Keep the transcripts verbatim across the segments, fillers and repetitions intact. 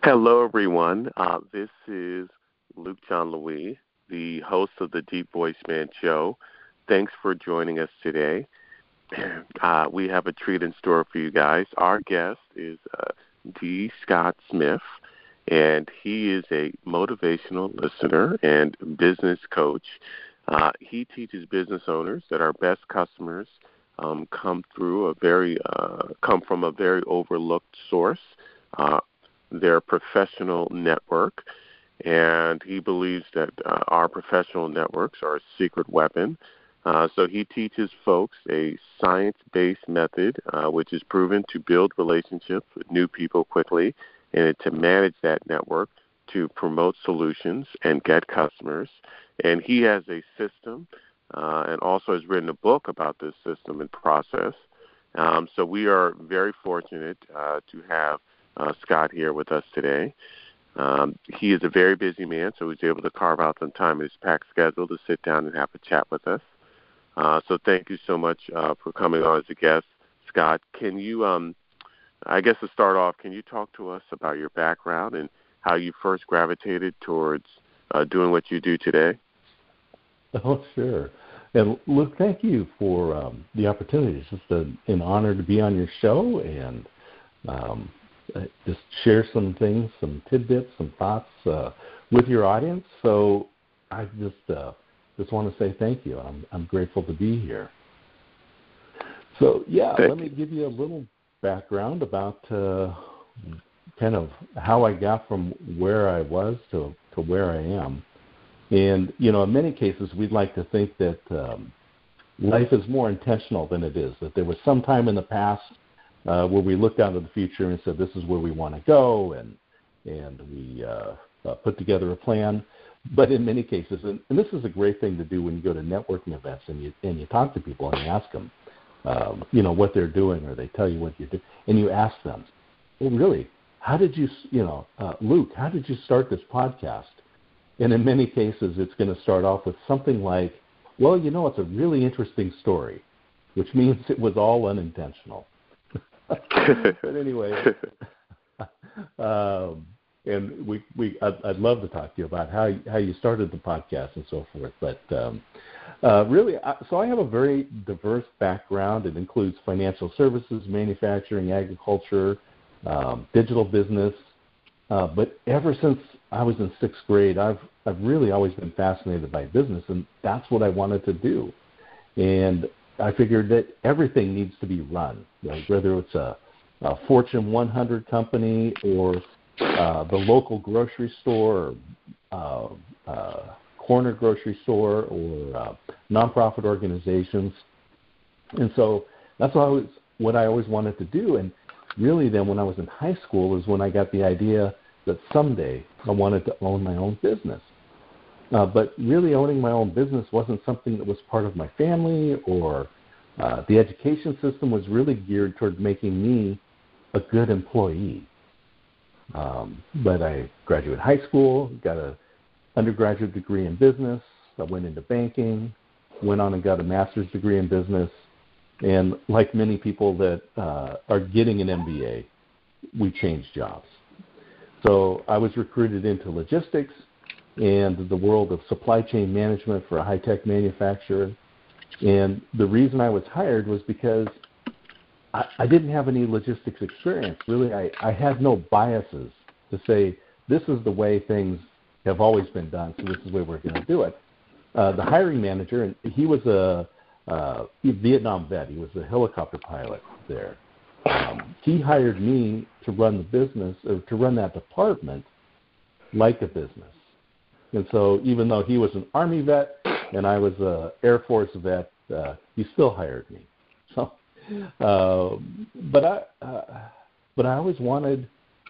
Hello, everyone. Uh, this is Luke John Louis, the host of the Deep Voice Man Show. Thanks for joining us today. Uh, we have a treat in store for you guys. Our guest is uh, D. Scott Smith, and he is a motivational listener and business coach. Uh, he teaches business owners that our best customers um, come through a very uh, come from a very overlooked source. Uh, their professional network, and he believes that uh, our professional networks are a secret weapon. Uh, so he teaches folks a science-based method uh, which is proven to build relationships with new people quickly and to manage that network to promote solutions and get customers. And he has a system uh, and also has written a book about this system and process. Um, so we are very fortunate uh, to have Uh, Scott here with us today. Um, he is a very busy man, so he's able to carve out some time in his packed schedule to sit down and have a chat with us. Uh, so thank you so much uh, for coming on as a guest. Scott, can you, um, I guess to start off, can you talk to us about your background and how you first gravitated towards uh, doing what you do today? Oh, sure. And Luke, thank you for um, the opportunity. It's just a, an honor to be on your show and um, just share some things, some tidbits, some thoughts uh, with your audience. So I just uh, just want to say thank you. I'm I'm grateful to be here. So yeah, thank let me give you a little background about uh, kind of how I got from where I was to, to where I am. And you know, in many cases, we'd like to think that um, life is more intentional than it is. That there was some time in the past Uh, where we looked out to the future and said, this is where we want to go, and and we uh, uh, put together a plan. But in many cases, and, and this is a great thing to do when you go to networking events and you and you talk to people and you ask them, um, you know, what they're doing, or they tell you what you do, and you ask them, well, really, how did you, you know, uh, Luke, how did you start this podcast? And in many cases, it's going to start off with something like, well, you know, it's a really interesting story, which means it was all unintentional. But anyway, um, and we we I'd, I'd love to talk to you about how how you started the podcast and so forth. But um, uh, really, I, so I have a very diverse background. It includes financial services, manufacturing, agriculture, um, digital business. Uh, but ever since I was in sixth grade, I've I've really always been fascinated by business, and that's what I wanted to do. And I figured that everything needs to be run, you know, whether it's a, a Fortune one hundred company or uh, the local grocery store, or, uh, uh, corner grocery store, or uh, nonprofit organizations. And so that's what I, was, what I always wanted to do. And really then when I was in high school is when I got the idea that someday I wanted to own my own business. Uh, but really owning my own business wasn't something that was part of my family, or uh, the education system was really geared toward making me a good employee. Um, but I graduated high school, got an undergraduate degree in business. I went into banking, went on and got a master's degree in business. And like many people that uh, are getting an M B A, we changed jobs. So I was recruited into logistics and the world of supply chain management for a high-tech manufacturer. And the reason I was hired was because I, I didn't have any logistics experience. Really, I, I had no biases to say, this is the way things have always been done, so this is the way we're going to do it. Uh, the hiring manager, and he was a uh, Vietnam vet. He was a helicopter pilot there. Um, he hired me to run the business, or to run that department like a business. And so even though he was an Army vet and I was an Air Force vet, uh, he still hired me. So, uh, but I, uh, but I always wanted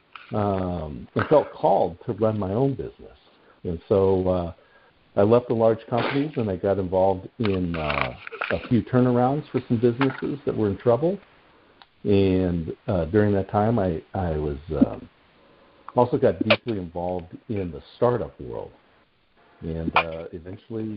um, and felt called to run my own business. And so uh, I left the large companies and I got involved in uh, a few turnarounds for some businesses that were in trouble. And uh, during that time, I, I was um, also got deeply involved in the startup world. And uh, eventually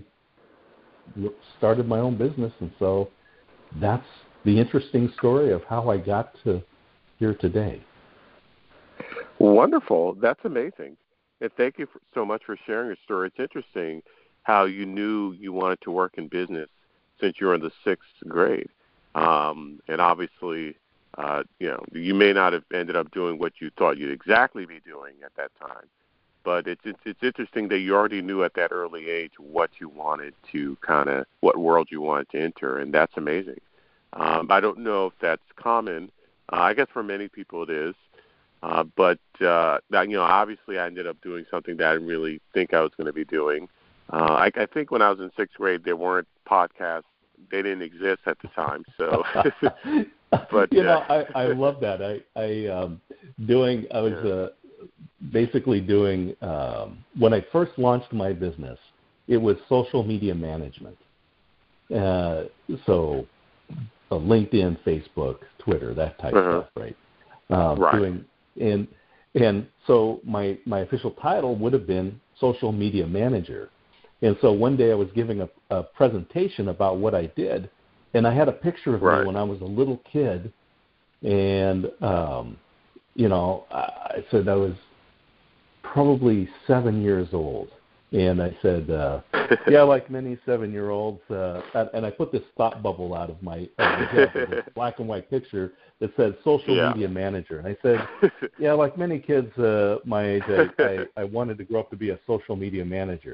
started my own business, and so that's the interesting story of how I got to here today. Wonderful. That's amazing. And thank you for, so much for sharing your story. It's interesting how you knew you wanted to work in business since you were in the sixth grade. Um, and obviously, uh, you know, you may not have ended up doing what you thought you'd exactly be doing at that time. But it's, it's, it's interesting that you already knew at that early age what you wanted to kind of, what world you wanted to enter, and that's amazing. Um, I don't know if that's common. Uh, I guess for many people it is. Uh, but, uh, that, you know, obviously I ended up doing something that I didn't really think I was going to be doing. Uh, I, I think when I was in sixth grade, there weren't podcasts. They didn't exist at the time. So, but you know, uh, I, I love that. I, I, um, doing, I was, yeah. uh, basically doing, um, when I first launched my business, it was social media management. Uh, so uh, LinkedIn, Facebook, Twitter, that type uh-huh. of stuff, right? Um, right. Doing, and, and so my, my official title would have been social media manager. And so one day I was giving a, a presentation about what I did, and I had a picture of right. me when I was a little kid, and, um, you know, I said I was probably seven years old. And I said, uh, yeah, like many seven-year-olds, uh, and, and I put this thought bubble out of my, of my head, this black and white picture that said social yeah. media manager. And I said, yeah, like many kids uh, my age, I, I, I wanted to grow up to be a social media manager.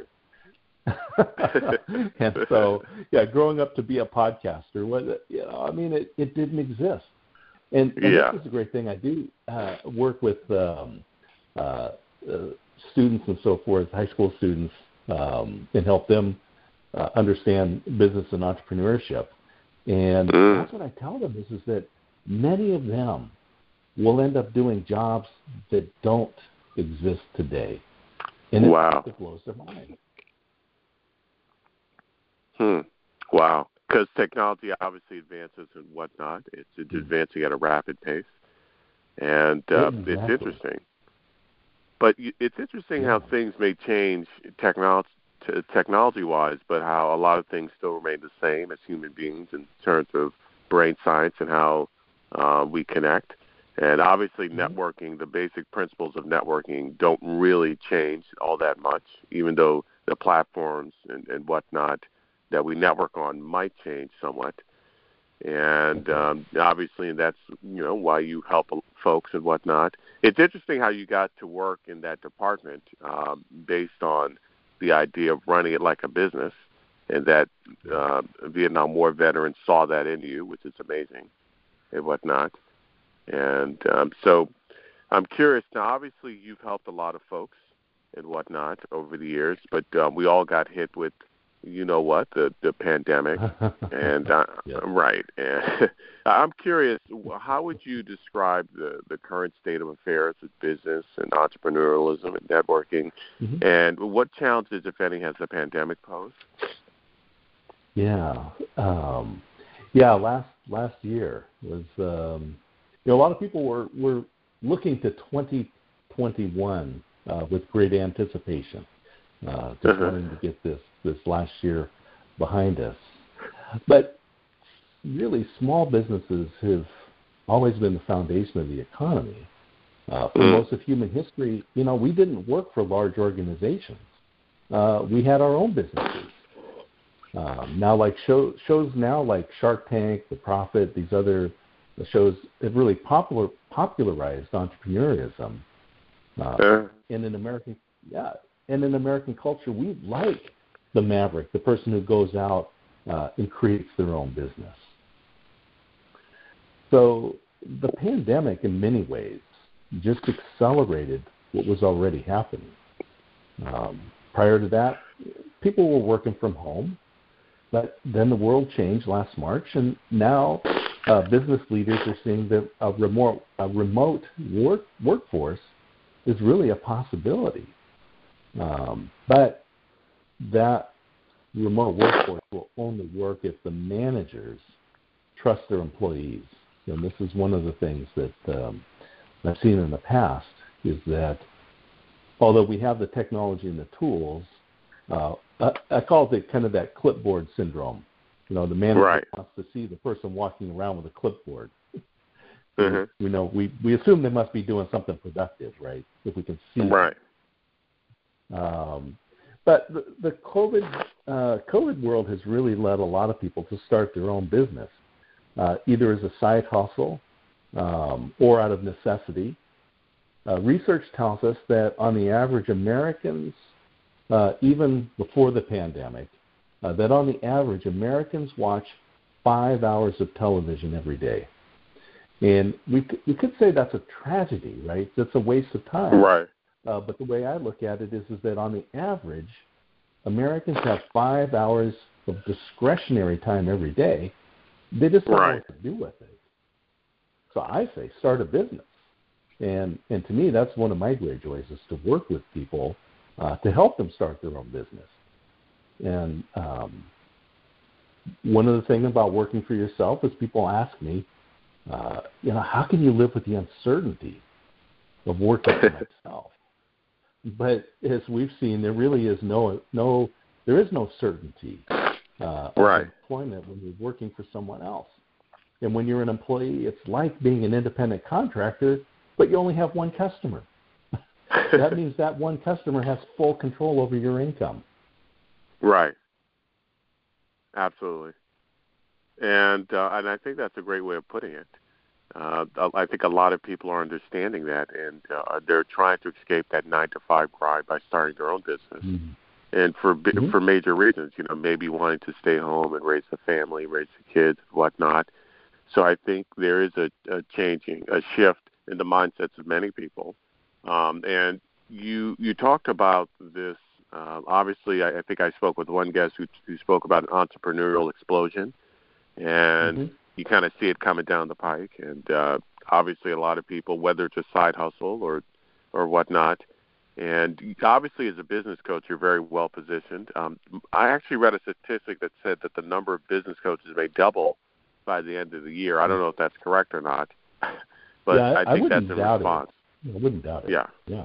And so, yeah, growing up to be a podcaster, was, you know, I mean, it, it didn't exist. And, and yeah. this is a great thing. I do uh, work with um, uh, uh, students and so forth, high school students, um, and help them uh, understand business and entrepreneurship. And mm. that's what I tell them is, is that many of them will end up doing jobs that don't exist today. And wow. it, it blows their mind. Hmm. Wow. Because technology obviously advances and whatnot. It's, it's mm. advancing at a rapid pace. And uh, exactly. it's interesting. But it's interesting yeah. how things may change technology, t- technology-wise, but how a lot of things still remain the same as human beings in terms of brain science and how uh, we connect. And obviously mm-hmm. networking, the basic principles of networking don't really change all that much, even though the platforms and, and whatnot that we network on might change somewhat. And um, obviously that's, you know, why you help folks and whatnot. It's interesting how you got to work in that department um, based on the idea of running it like a business, and that uh, Vietnam War veterans saw that in you, which is amazing and whatnot. And um, so I'm curious. Now, obviously, you've helped a lot of folks and whatnot over the years, but um, we all got hit with, you know what, the, the pandemic. and uh, yep. Right. And I'm curious, how would you describe the, the current state of affairs with business and entrepreneurialism and networking? Mm-hmm. And what challenges, if any, has the pandemic posed? Yeah. Um, yeah, last last year was, um, you know, a lot of people were, were looking to twenty twenty-one uh, with great anticipation, uh, just uh-huh. wanting to get this, this last year behind us. But really, small businesses have always been the foundation of the economy. Uh, for mm. most of human history, you know, we didn't work for large organizations. Uh, we had our own businesses. Um, now, like show, shows now like Shark Tank, The Profit, these other shows have really popular, popularized entrepreneurism. Uh, uh. And in American, yeah, and in American culture, we like the maverick, the person who goes out uh, and creates their own business. So the pandemic, in many ways, just accelerated what was already happening. Um, prior to that, people were working from home. But then the world changed last March, and now uh, business leaders are seeing that a remote, a remote work, workforce is really a possibility. Um, but that remote workforce will only work if the managers trust their employees. And this is one of the things that um, I've seen in the past is that although we have the technology and the tools, uh, I, I call it kind of that clipboard syndrome. You know, the manager right. wants to see the person walking around with a clipboard. Mm-hmm. We know we, we assume they must be doing something productive, right? If we can see right. it. Um, but the, the COVID uh, COVID world has really led a lot of people to start their own business, uh, either as a side hustle um, or out of necessity. Uh, research tells us that on the average, Americans, uh, even before the pandemic, uh, that on the average, Americans watch five hours of television every day. And we could, we could say that's a tragedy, right? That's a waste of time. Right. Uh, but the way I look at it is, is that on the average, Americans have five hours of discretionary time every day. They just don't right. know what to do with it. So I say start a business. And and to me, that's one of my great joys is to work with people uh, to help them start their own business. And um, one of the things about working for yourself is people ask me, uh, you know, how can you live with the uncertainty of working for myself? But as we've seen, there really is no no there is no certainty uh, right. of employment when you're working for someone else. And when you're an employee, it's like being an independent contractor, but you only have one customer. That means that one customer has full control over your income. Right. Absolutely. And uh, and I think that's a great way of putting it. Uh, I think a lot of people are understanding that, and uh, they're trying to escape that nine to five grind by starting their own business. Mm-hmm. And for mm-hmm. for major reasons, you know, maybe wanting to stay home and raise a family, raise the kids, whatnot. So I think there is a, a changing, a shift in the mindsets of many people. Um, and you you talked about this. Uh, obviously, I, I think I spoke with one guest who, who spoke about an entrepreneurial explosion, and mm-hmm. you kind of see it coming down the pike. And uh, obviously, a lot of people, whether it's a side hustle or or whatnot, and obviously, as a business coach, you're very well positioned. Um, I actually read a statistic that said that the number of business coaches may double by the end of the year. I don't know if that's correct or not, but yeah, I think I that's a response. It. I wouldn't doubt it. Yeah. Yeah.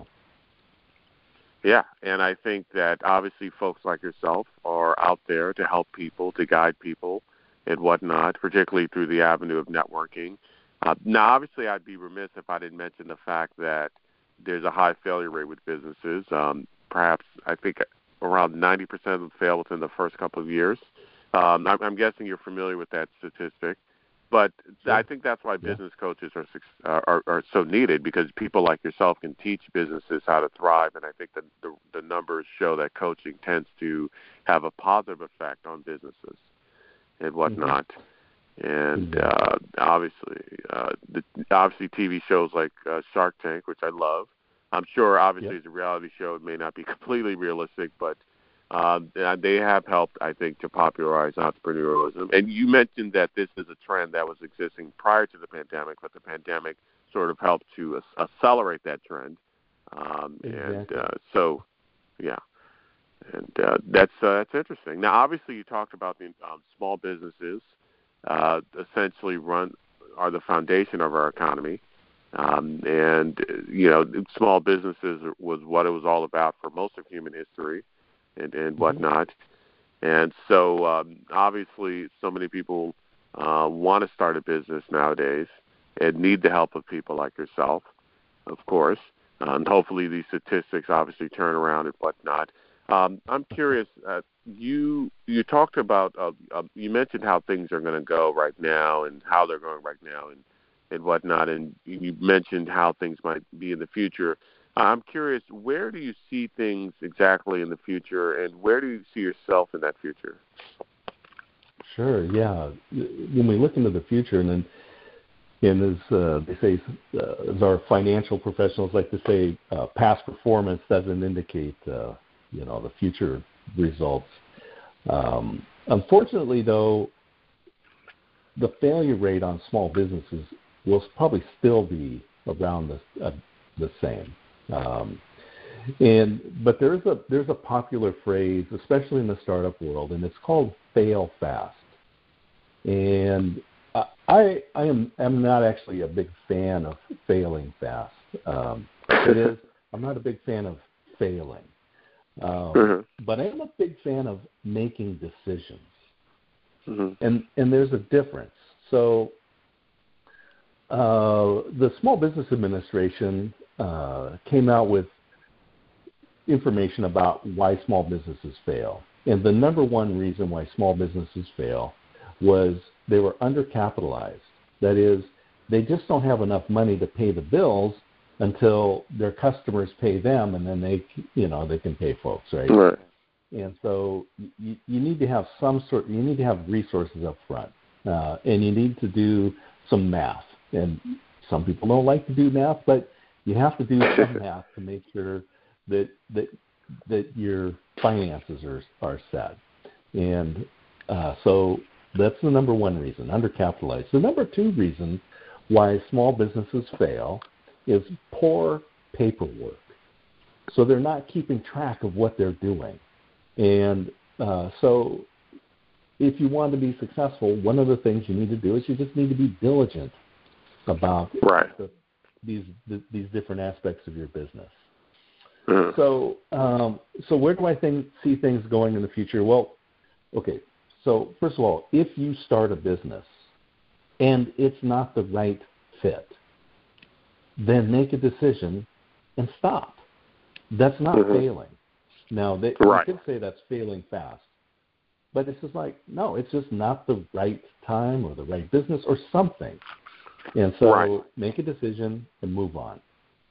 Yeah, and I think that obviously folks like yourself are out there to help people, to guide people and whatnot, particularly through the avenue of networking. Uh, now, obviously, I'd be remiss if I didn't mention the fact that there's a high failure rate with businesses. Um, perhaps, I think, around ninety percent of them fail within the first couple of years. Um, I'm, I'm guessing you're familiar with that statistic. But sure. I think that's why yeah. business coaches are, uh, are are so needed, because people like yourself can teach businesses how to thrive. And I think that the, the numbers show that coaching tends to have a positive effect on businesses and whatnot. Mm-hmm. And uh, obviously, uh, the, obviously T V shows like uh, Shark Tank, which I love. I'm sure, obviously, yep. as a reality show, it may not be completely realistic, but Uh, they have helped, I think, to popularize entrepreneurialism. And you mentioned that this is a trend that was existing prior to the pandemic, but the pandemic sort of helped to uh, accelerate that trend. Um, exactly. And uh, so, yeah, and uh, that's uh, that's interesting. Now, obviously, you talked about the um, small businesses uh, essentially run are the foundation of our economy. Um, and, you know, small businesses was what it was all about for most of human history. And, and whatnot. Mm-hmm. And so um, obviously so many people uh, want to start a business nowadays and need the help of people like yourself, of course. Uh, and hopefully these statistics obviously turn around and whatnot. Um, I'm curious, uh, you you talked about, uh, uh, you mentioned how things are going to go right now and how they're going right now and, and whatnot. And you mentioned how things might be in the future. I'm curious, where do you see things exactly in the future, and where do you see yourself in that future? Sure, yeah. When we look into the future, and then, and as uh, they say, uh, as our financial professionals like to say, uh, past performance doesn't indicate, uh, you know, the future results. Um, unfortunately, though, the failure rate on small businesses will probably still be around the uh, the same. Um, and but there's a there's a popular phrase, especially in the startup world, and it's called fail fast. And I I am am not actually a big fan of failing fast. Um, it is I'm not a big fan of failing, um, mm-hmm. but I am a big fan of making decisions. Mm-hmm. And and there's a difference. So uh, the Small Business Administration uh, came out with information about why small businesses fail. And the number one reason why small businesses fail was they were undercapitalized. That is, they just don't have enough money to pay the bills until their customers pay them, and then they, you know, they can pay folks, right? Right. And so you, you need to have some sort. You need to have resources up front, uh, and you need to do some math. And some people don't like to do math, but you have to do some math to make sure that that that your finances are are set. And uh, so that's the number one reason, undercapitalized. The number two reason why small businesses fail is poor paperwork. So they're not keeping track of what they're doing. And uh, so if you want to be successful, one of the things you need to do is you just need to be diligent about right. the, these the, these different aspects of your business. Mm. So um, so where do I think, see things going in the future? Well, okay, so first of all, if you start a business and it's not the right fit, then make a decision and stop. That's not mm-hmm. failing. Now, they, right. you could say that's failing fast, but it's just like, no, it's just not the right time or the right business or something. And so right. make a decision and move on.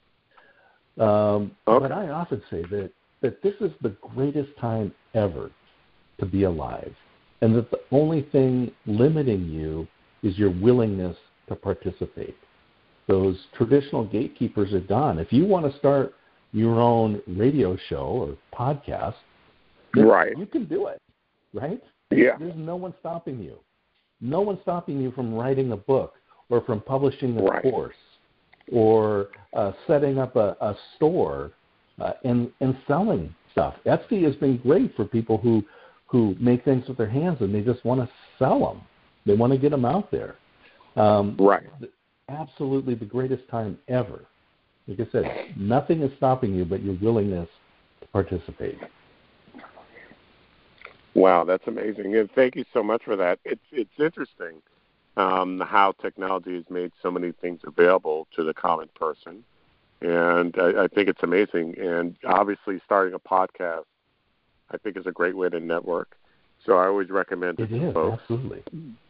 Um, okay. But I often say that, that this is the greatest time ever to be alive, and that the only thing limiting you is your willingness to participate. Those traditional gatekeepers are gone. If you want to start your own radio show or podcast, right. you can do it, right? Yeah. There's no one stopping you. No one's stopping you from writing a book or from publishing a right. course or uh, setting up a, a store uh, and, and selling stuff. Etsy has been great for people who, who make things with their hands and they just want to sell them. They want to get them out there. Um, right. Absolutely the greatest time ever. Like I said, nothing is stopping you but your willingness to participate. Wow, that's amazing. And thank you so much for that. It's it's interesting um, how technology has made so many things available to the common person. And I, I think it's amazing. And obviously starting a podcast, I think, is a great way to network. So I always recommend it, it to is, folks. Absolutely.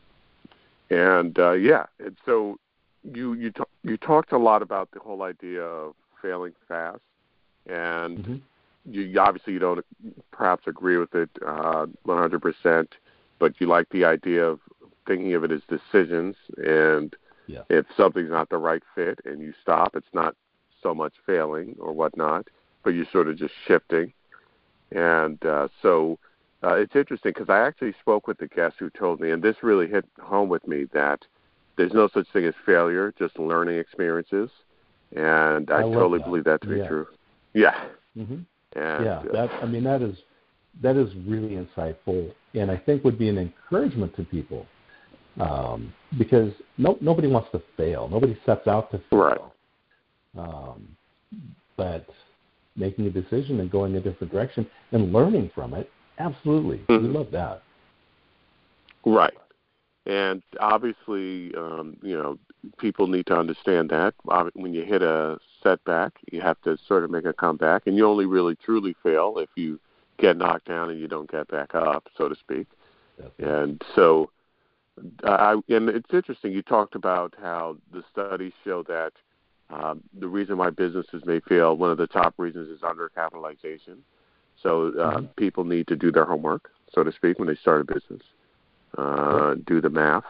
And, uh, yeah, and so you you, t- you talked a lot about the whole idea of failing fast. And mm-hmm. you obviously you don't perhaps agree with it uh, one hundred percent, but you like the idea of thinking of it as decisions. And yeah. if something's not the right fit and you stop, it's not so much failing or whatnot, but you're sort of just shifting. And uh, so uh, it's interesting because I actually spoke with a guest who told me, and this really hit home with me, that there's no such thing as failure, just learning experiences. And I, I totally that. believe that to be yeah. true. Yeah. Mm-hmm. And, yeah, uh, that I mean that is that is really insightful, and I think would be an encouragement to people um, because no, nobody wants to fail. Nobody sets out to fail. Right. Um, but making a decision and going a different direction and learning from it, absolutely, mm-hmm. we love that. Right. And obviously, um, you know, people need to understand that when you hit a setback, you have to sort of make a comeback, and you only really truly fail if you get knocked down and you don't get back up, so to speak. Definitely. And so, I, and it's interesting, you talked about how the studies show that um, the reason why businesses may fail, one of the top reasons is undercapitalization. So uh, mm-hmm. people need to do their homework, so to speak, when they start a business. Uh, do the math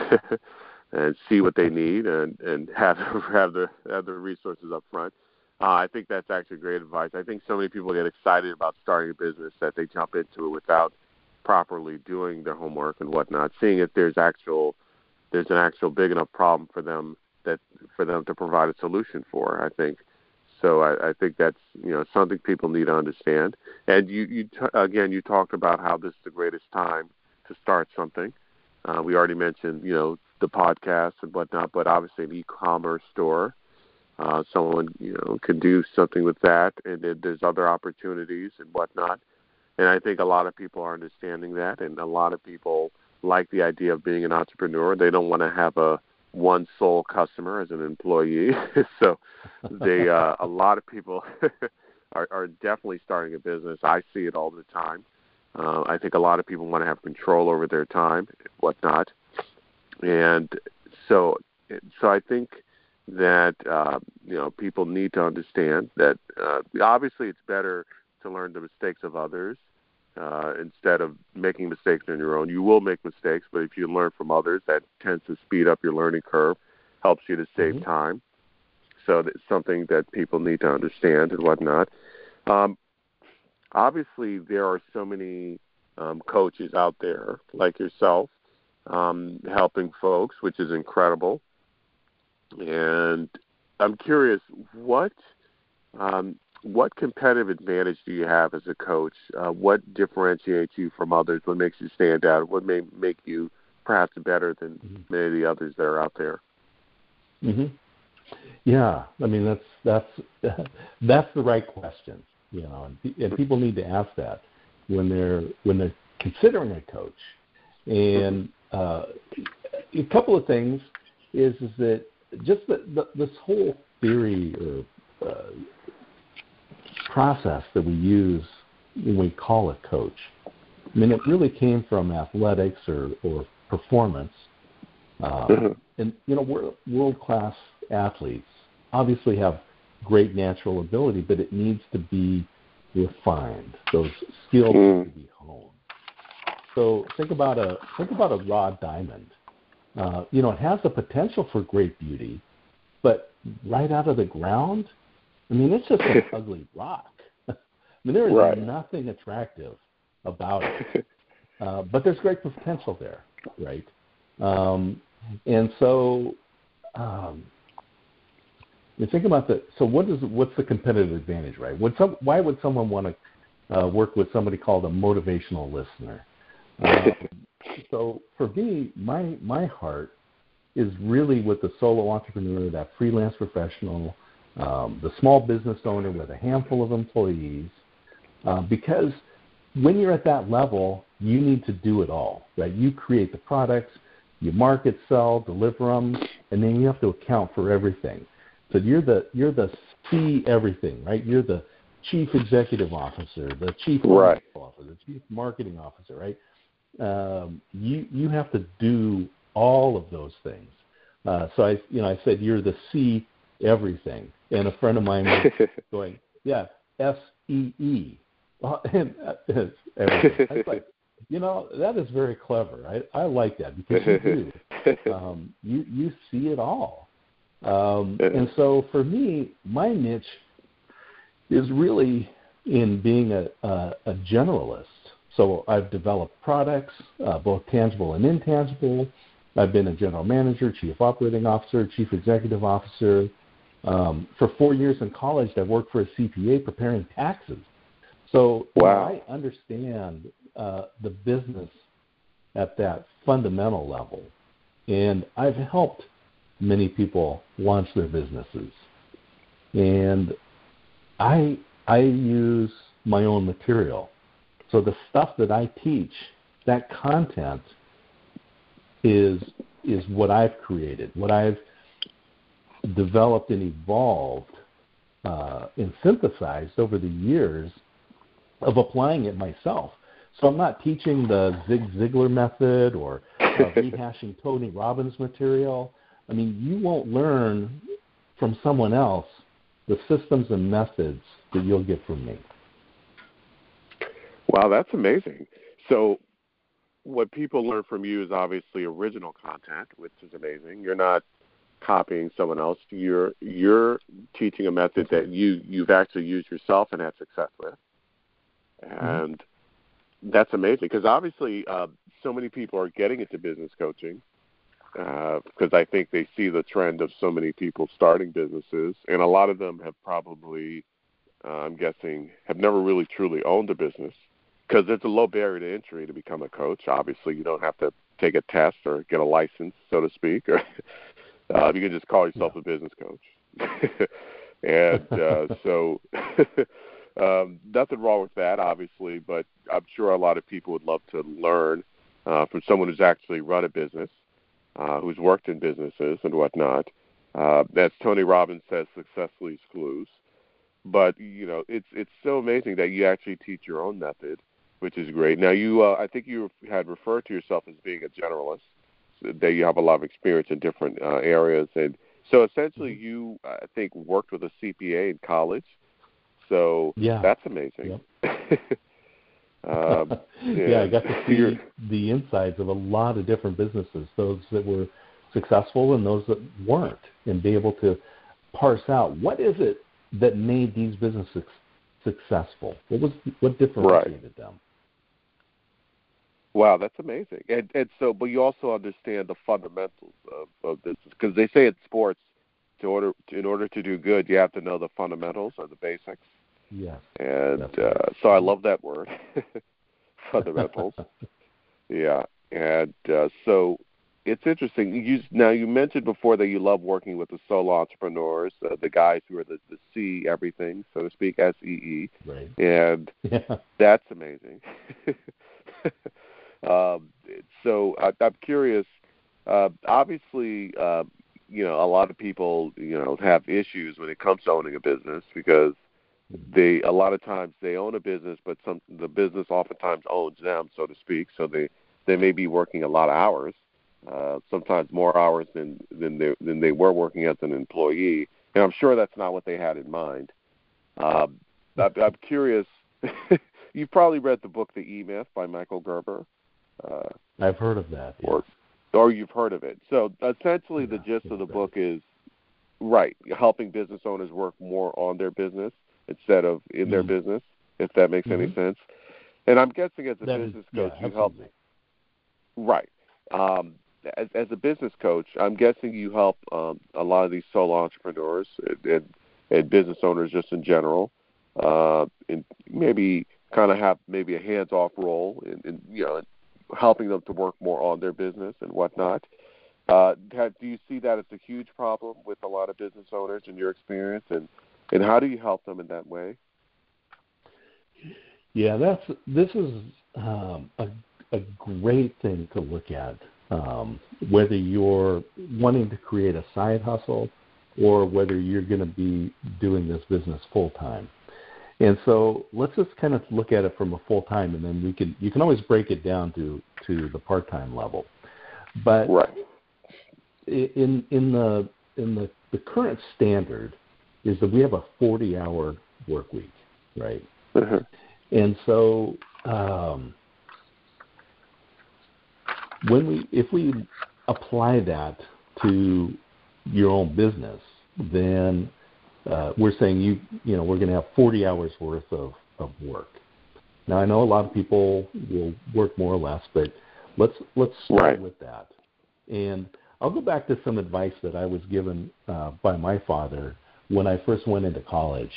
and see what they need and, and have have the have the resources up front. Uh, I think that's actually great advice. I think so many people get excited about starting a business that they jump into it without properly doing their homework and whatnot, seeing if there's actual there's an actual big enough problem for them that for them to provide a solution for. I think so. I, I think that's you know something people need to understand. And you you t- again you talked about how this is the greatest time to start something. Uh, we already mentioned, you know, the podcast and whatnot, but obviously an e-commerce store, uh, someone, you know, can do something with that, and then there's other opportunities and whatnot. And I think a lot of people are understanding that, and a lot of people like the idea of being an entrepreneur. They don't want to have a one sole customer as an employee. So they, uh, a lot of people are, are definitely starting a business. I see it all the time. Uh, I think a lot of people want to have control over their time, whatnot. And so, so I think that, uh, you know, people need to understand that uh, obviously it's better to learn the mistakes of others uh, instead of making mistakes on your own. You will make mistakes, but if you learn from others, that tends to speed up your learning curve, helps you to save mm-hmm. time. So that's something that people need to understand and whatnot. Um, obviously, there are so many um, coaches out there like yourself um, helping folks, which is incredible. And I'm curious, what um, what competitive advantage do you have as a coach? Uh, what differentiates you from others? What makes you stand out? What may make you perhaps better than mm-hmm. many of the others that are out there? Mm-hmm. Yeah, I mean that's that's that's the right question, you know, and, and people need to ask that when they're when they're considering a coach. And uh, a couple of things is is that just the, the, this whole theory or uh, process that we use when we call a coach, I mean, it really came from athletics or, or performance. Uh, mm-hmm. And, you know, we're world-class athletes obviously have great natural ability, but it needs to be refined. Those skills mm. need to be honed. So think about a think about a raw diamond. Uh, you know, it has the potential for great beauty, but right out of the ground, I mean, it's just an ugly rock. I mean, there is right. nothing attractive about it. Uh, but there's great potential there, right? Um, and so um, you think about the, so what is, what's the competitive advantage, right? Would some, why would someone want to uh, work with somebody called a motivational listener? Uh, so for me, my my heart is really with the solo entrepreneur, that freelance professional, um, the small business owner with a handful of employees, uh, because when you're at that level, you need to do it all, right? You create the products, you market, sell, deliver them, and then you have to account for everything. So you're the you're the C everything, right? You're the chief executive officer, the chief right. officer, the chief marketing officer, right? Um, you you have to do all of those things. Uh, so I you know I said you're the C everything, and a friend of mine was going, yeah, S E E, and uh, everything. I was like, you know, that is very clever. I I like that because you do. Um, you you see it all. Um, and so for me, my niche is really in being a, a, a generalist. So I've developed products, uh, both tangible and intangible. I've been a general manager, chief operating officer, chief executive officer. Um, for four years in college, I worked for a C P A preparing taxes. So wow. you know, I understand uh, the business at that fundamental level. And I've helped many people launch their businesses. And I I use my own material. So the stuff that I teach, that content is is what I've created, what I've developed and evolved uh, and synthesized over the years of applying it myself. So I'm not teaching the Zig Ziglar method or uh, rehashing Tony Robbins material. I mean, you won't learn from someone else the systems and methods that you'll get from me. Wow, that's amazing. So what people learn from you is obviously original content, which is amazing. You're not copying someone else. You're you're teaching a method that you, you've actually used yourself and had success with. And mm-hmm. that's amazing because obviously uh, so many people are getting into business coaching uh, because I think they see the trend of so many people starting businesses, and a lot of them have probably, uh, I'm guessing, have never really truly owned a business. Because it's a low barrier to entry to become a coach. Obviously, you don't have to take a test or get a license, so to speak. Or uh, you can just call yourself yeah. a business coach. and uh, so um, nothing wrong with that, obviously. But I'm sure a lot of people would love to learn uh, from someone who's actually run a business. uh, who's worked in businesses and whatnot. Uh, as Tony Robbins says, success leaves clues. But, you know, it's it's so amazing that you actually teach your own method, which is great. Now, you, uh, I think you had referred to yourself as being a generalist, so that you have a lot of experience in different uh, areas. And so essentially you, I think, worked with a C P A in college. So yeah. that's amazing. Yep. um, yeah. yeah, I got to see the insides of a lot of different businesses, those that were successful and those that weren't, and be able to parse out what is it that made these businesses successful? What was what differentiated right. them? Wow, that's amazing. And and so, but you also understand the fundamentals of, of this, because they say in sports, to order in order to do good, you have to know the fundamentals or the basics. Yes. And uh, so I love that word, fundamentals. Yeah, and uh, so. It's interesting. You, now, you mentioned before that you love working with the solo entrepreneurs, uh, the guys who are the, the C everything, so to speak, S E E. Right. And yeah. that's amazing. um, so I, I'm curious. Uh, obviously, uh, you know, a lot of people, you know, have issues when it comes to owning a business because they, a lot of times they own a business, but some the business oftentimes owns them, so to speak. So they, they may be working a lot of hours. Uh, sometimes more hours than than they than they were working as an employee, and I'm sure that's not what they had in mind. Uh, I'm, I'm curious. You've probably read the book The E-Myth by Michael Gerber. Uh, I've heard of that. Yes. Or, or you've heard of it. So essentially, yeah, the gist of the book is right helping business owners work more on their business instead of in mm-hmm. their business, if that makes mm-hmm. any sense. And I'm guessing as a that business is, coach, yeah, you help. Right. Um, As, as a business coach, I'm guessing you help um, a lot of these solo entrepreneurs and, and, and business owners just in general, uh, and maybe kind of have maybe a hands-off role in, in you know helping them to work more on their business and whatnot. Uh, have, do you see that as a huge problem with a lot of business owners in your experience, and, and how do you help them in that way? Yeah, that's this is um, a a great thing to look at. Um, whether you're wanting to create a side hustle or whether you're going to be doing this business full time. And so let's just kind of look at it from a full time, and then we can you can always break it down to, to the part time level. But right. in in the in the, the current standard is that we have a forty hour work week, right? Mm-hmm. And so um, when we, if we apply that to your own business, then uh, we're saying you, you know, we're going to have forty hours worth of, of work. Now I know a lot of people will work more or less, but let's let's start right. with that. And I'll go back to some advice that I was given uh, by my father when I first went into college,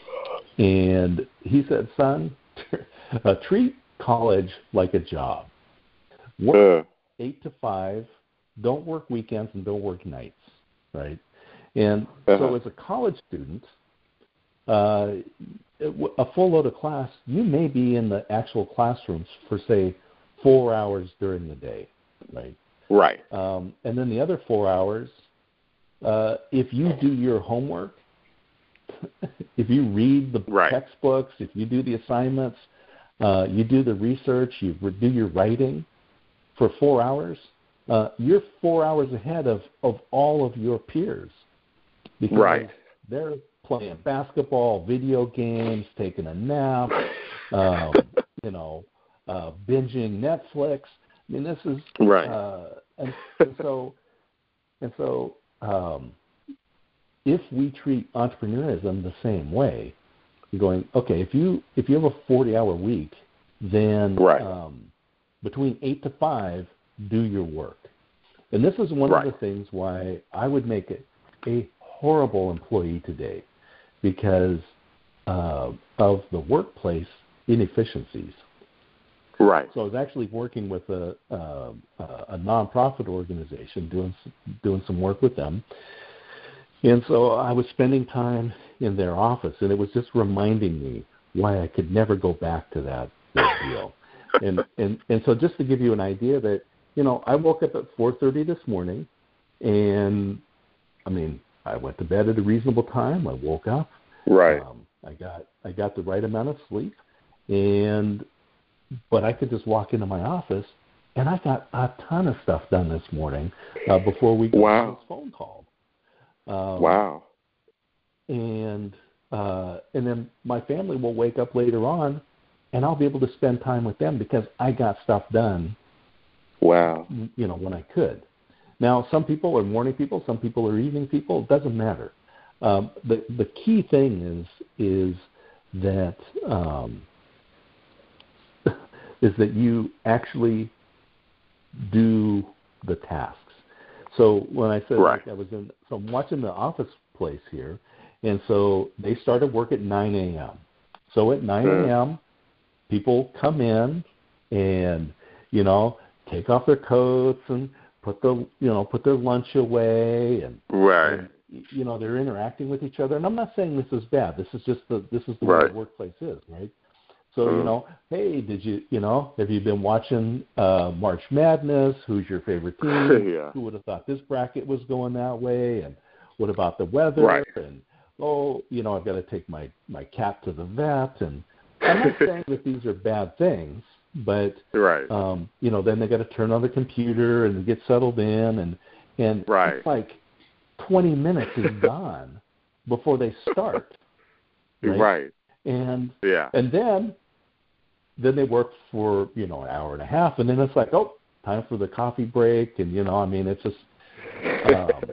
and he said, "Son, uh, treat college like a job. Work." Uh. Eight to five, don't work weekends and don't work nights, right? And uh-huh. so as a college student, uh, a full load of class, you may be in the actual classrooms for, say, four hours during the day, right? Right. Um, and then the other four hours, uh, if you do your homework, if you read the right. textbooks, if you do the assignments, uh, you do the research, you do your writing, for four hours, uh, you're four hours ahead of, of all of your peers. Because right. they're playing basketball, video games, taking a nap, um, you know, uh, binging Netflix. I mean, this is right. Uh, and, and so, and so, um, if we treat entrepreneurism the same way, you're going, okay, if you if you have a forty-hour week, then right. um, between eight to five, do your work. And this is one right. of the things why I would make it a horrible employee today, because uh, of the workplace inefficiencies. Right. So I was actually working with a a, a nonprofit organization, doing doing some work with them, and so I was spending time in their office, and it was just reminding me why I could never go back to that, that deal. And, and and so just to give you an idea that you know, I woke up at four thirty this morning, and, I mean, I went to bed at a reasonable time. I woke up. Right. Um, I got I got the right amount of sleep, and but I could just walk into my office, and I got a ton of stuff done this morning uh, before we got wow. this phone call. Um, wow. And uh, and then my family will wake up later on, and I'll be able to spend time with them because I got stuff done. Wow. You know, when I could. Now, some people are morning people, some people are evening people. It doesn't matter. Um, the the key thing is is that um, is that you actually do the tasks. So when I said right. like I was in, so I'm watching The Office Place here, and so they started work at nine a.m. So at nine a.m., people come in and, you know, take off their coats and put the, you know, put their lunch away, and, right. and you know, they're interacting with each other. And I'm not saying this is bad. This is just the this is the right. way the workplace is, right? So, mm. you know, hey, did you, you know, have you been watching uh, March Madness? Who's your favorite team? yeah. Who would have thought this bracket was going that way? And what about the weather? Right. And, oh, you know, I've got to take my, my cat to the vet. And I'm not saying that these are bad things, but, right. um, you know, then they got to turn on the computer and get settled in. And, and right. it's like twenty minutes is gone before they start. Right. right. And, yeah. and then, Then they work for, you know, an hour and a half, and then it's like, oh, time for the coffee break, and, you know, I mean, it's just, um,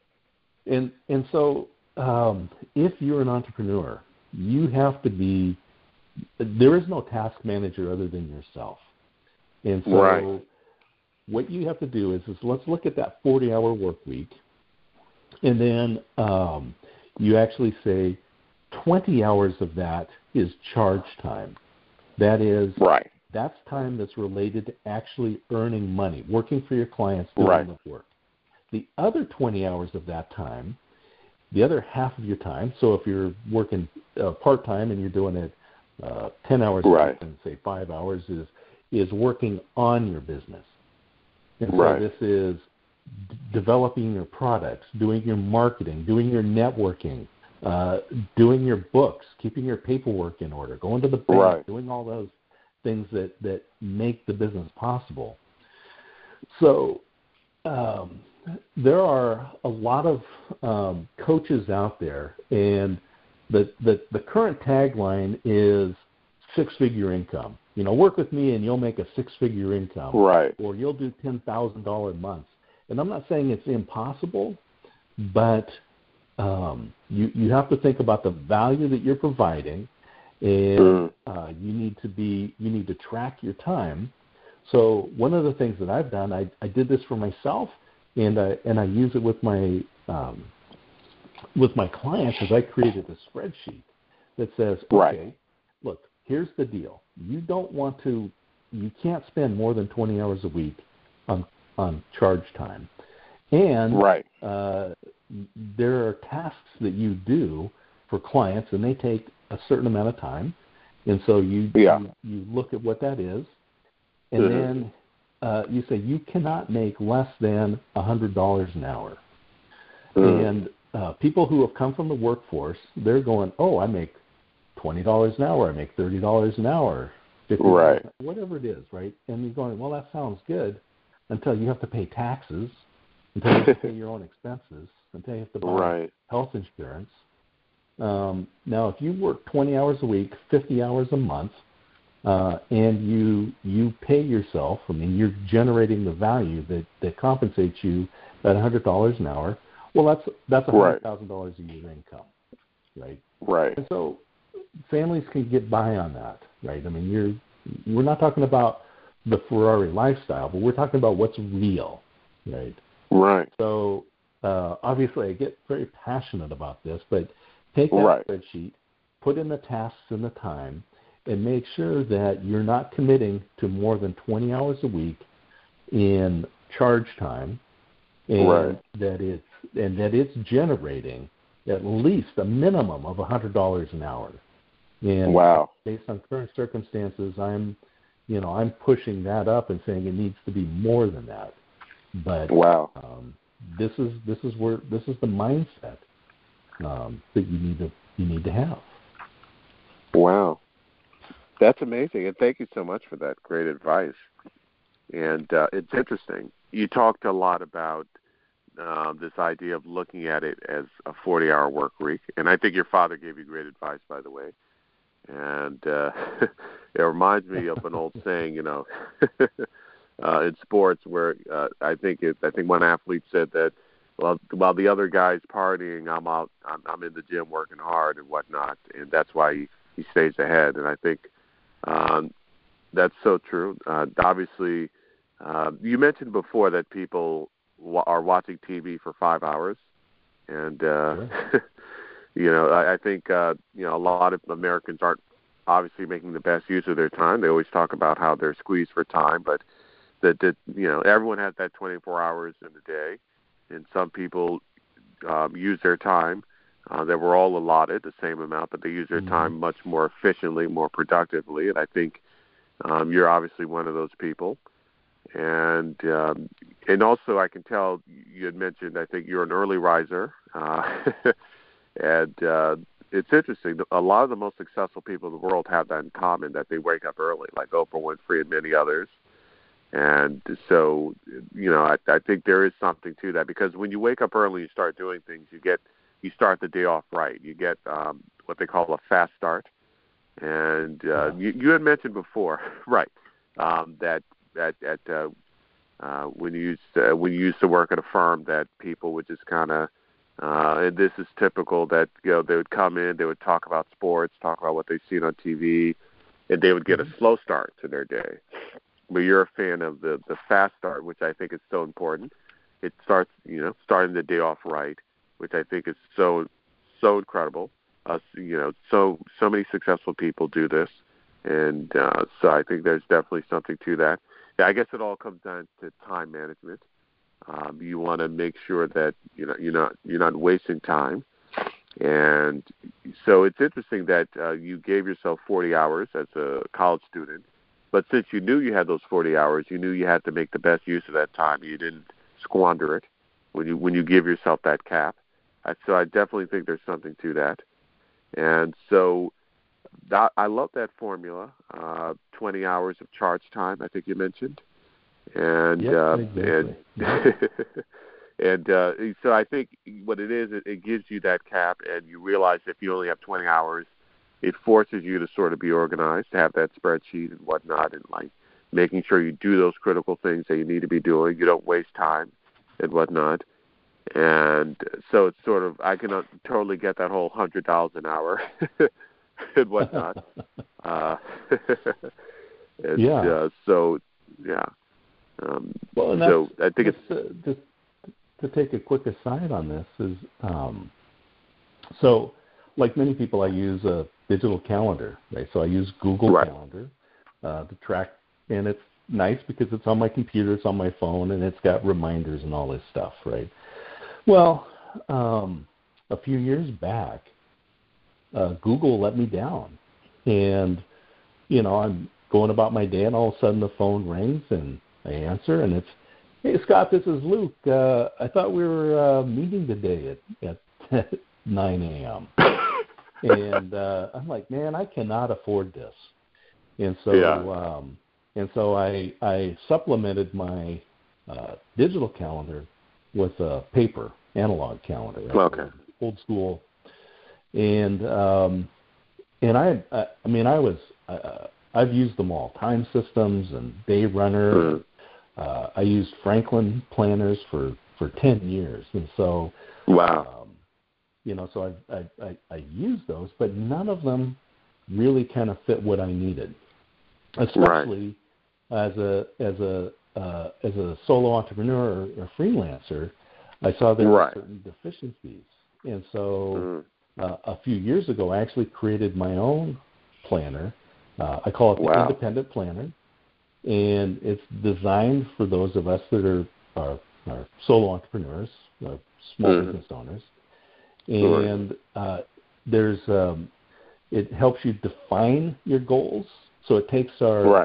and and so um, if you're an entrepreneur, you have to be, there is no task manager other than yourself. And so right. what you have to do is, is let's look at that forty-hour work week, and then um, you actually say twenty hours of that is charge time. That is, right. that's time that's related to actually earning money, working for your clients, doing right. the work. The other twenty hours of that time, the other half of your time, so if you're working uh, part-time and you're doing it uh, ten hours a right. week, and say five hours is is working on your business. And so right. this is d- developing your products, doing your marketing, doing your networking, Uh, doing your books, keeping your paperwork in order, going to the bank, right. doing all those things that, that make the business possible. So um, there are a lot of um, coaches out there, and the, the, the current tagline is six-figure income. You know, work with me and you'll make a six-figure income. Right. Or you'll do ten thousand dollars months. And I'm not saying it's impossible, but Um, you, you have to think about the value that you're providing, and mm. uh, you need to be you need to track your time. So one of the things that I've done, I, I did this for myself, and I and I use it with my um, with my clients. Is I created a spreadsheet that says, okay, right. look, here's the deal. You don't want to, you can't spend more than twenty hours a week on on charge time, and right. Uh, there are tasks that you do for clients, and they take a certain amount of time. And so you yeah. you, you look at what that is, and mm-hmm. then uh, you say you cannot make less than one hundred dollars an hour. Mm. And uh, people who have come from the workforce, they're going, oh, I make twenty dollars an hour, I make thirty dollars an hour, fifty dollars, right. whatever it is, right? And you're going, well, that sounds good until you have to pay taxes, until you have to pay your own expenses, until you have to buy right. health insurance. Um, now, if you work twenty hours a week, fifty hours a month, uh, and you you pay yourself, I mean, you're generating the value that, that compensates you at one hundred dollars an hour, well, that's that's one hundred thousand dollars a year income, right? Right. And so families can get by on that, right? I mean, you're we're not talking about the Ferrari lifestyle, but we're talking about what's real, right? Right. So uh, obviously I get very passionate about this, but take that right. spreadsheet, put in the tasks and the time, and make sure that you're not committing to more than twenty hours a week in charge time, and right. that it's and that it's generating at least a minimum of one hundred dollars an hour. And wow. based on current circumstances, I'm you know, I'm pushing that up and saying it needs to be more than that. But wow, um, this is this is where this is the mindset um, that you need to you need to have. Wow, that's amazing, and thank you so much for that great advice. And uh, it's interesting. You talked a lot about uh, this idea of looking at it as a forty-hour work week, and I think your father gave you great advice, by the way. And uh, it reminds me of an old saying, you know, uh, in sports, where uh, I think it, I think one athlete said that, well, while the other guy's partying, I'm out, I'm, I'm in the gym working hard and whatnot, and that's why he, he stays ahead. And I think um, that's so true. Uh, obviously, uh, you mentioned before that people w- are watching T V for five hours, and uh, Sure. you know, I, I think uh, you know a lot of Americans aren't obviously making the best use of their time. They always talk about how they're squeezed for time, but that, that you know, everyone has that twenty-four hours in a day, and some people um, use their time uh, that we're all allotted the same amount, but they use their Mm-hmm. time much more efficiently, more productively, and I think um, you're obviously one of those people. And um, and also, I can tell you had mentioned, I think you're an early riser, uh, and uh, it's interesting. A lot of the most successful people in the world have that in common, that they wake up early, like Oprah Winfrey and many others. And so, you know, I, I think there is something to that, because when you wake up early, you start doing things, you get, you start the day off right. You get um, what they call a fast start. And uh, Yeah. you, you had mentioned before, right, um, that at, at uh, uh, when you used to, when you used to work at a firm, that people would just kind of, uh, and this is typical, that you know they would come in, they would talk about sports, talk about what they've seen on T V, and they would get a slow start to their day. But you're a fan of the the fast start, which I think is so important. It starts, you know, starting the day off right, which I think is so so incredible. Uh, you know, so so many successful people do this, and uh, so I think there's definitely something to that. Yeah, I guess it all comes down to time management. Um, you want to make sure that you know you're not you're not wasting time, and so it's interesting that uh, you gave yourself forty hours as a college student. But since you knew you had those forty hours, you knew you had to make the best use of that time. You didn't squander it when you when you give yourself that cap. I, so I definitely think there's something to that. And so that, I love that formula, uh, twenty hours of charge time, I think you mentioned. And Yep, uh, exactly. and, and uh, so I think what it is, it, it gives you that cap, and you realize if you only have twenty hours, it forces you to sort of be organized, to have that spreadsheet and whatnot, and like making sure you do those critical things that you need to be doing. You don't waste time and whatnot. And so it's sort of, I can uh, totally get that whole one hundred dollars an hour and whatnot. uh, and, Yeah. uh, so, yeah. Um, Well, and so that's, I think just, it's... uh, just to take a quick aside on this is, um, so like many people, I use a digital calendar, right? So I use Google Right. Calendar uh, to track, and it's nice because it's on my computer, it's on my phone, and it's got reminders and all this stuff, right? Well, um, a few years back, uh, Google let me down, and you know I'm going about my day, and all of a sudden the phone rings, and I answer, and it's, "Hey Scott, this is Luke. Uh, I thought we were uh, meeting today at, at nine a.m." And uh, I'm like, man, I cannot afford this. And so, Yeah. um, and so I I supplemented my uh, digital calendar with a paper analog calendar, right? Okay. Old school. And um, and I, I I mean I was uh, I've used them all, time systems and Day Runner. Mm. Uh, I used Franklin planners for, for ten years, and so Wow. um, you know, so I, I I I used those, but none of them really kind of fit what I needed, especially right. as a as a uh, as a solo entrepreneur or, or freelancer. I saw there right. were certain deficiencies, and so. Mm. Uh, a few years ago, I actually created my own planner. Uh, I call it the Wow. Independent Planner, and it's designed for those of us that are, are, are solo entrepreneurs, uh, small mm-hmm. business owners. And uh, there's um, it helps you define your goals. So it takes our right.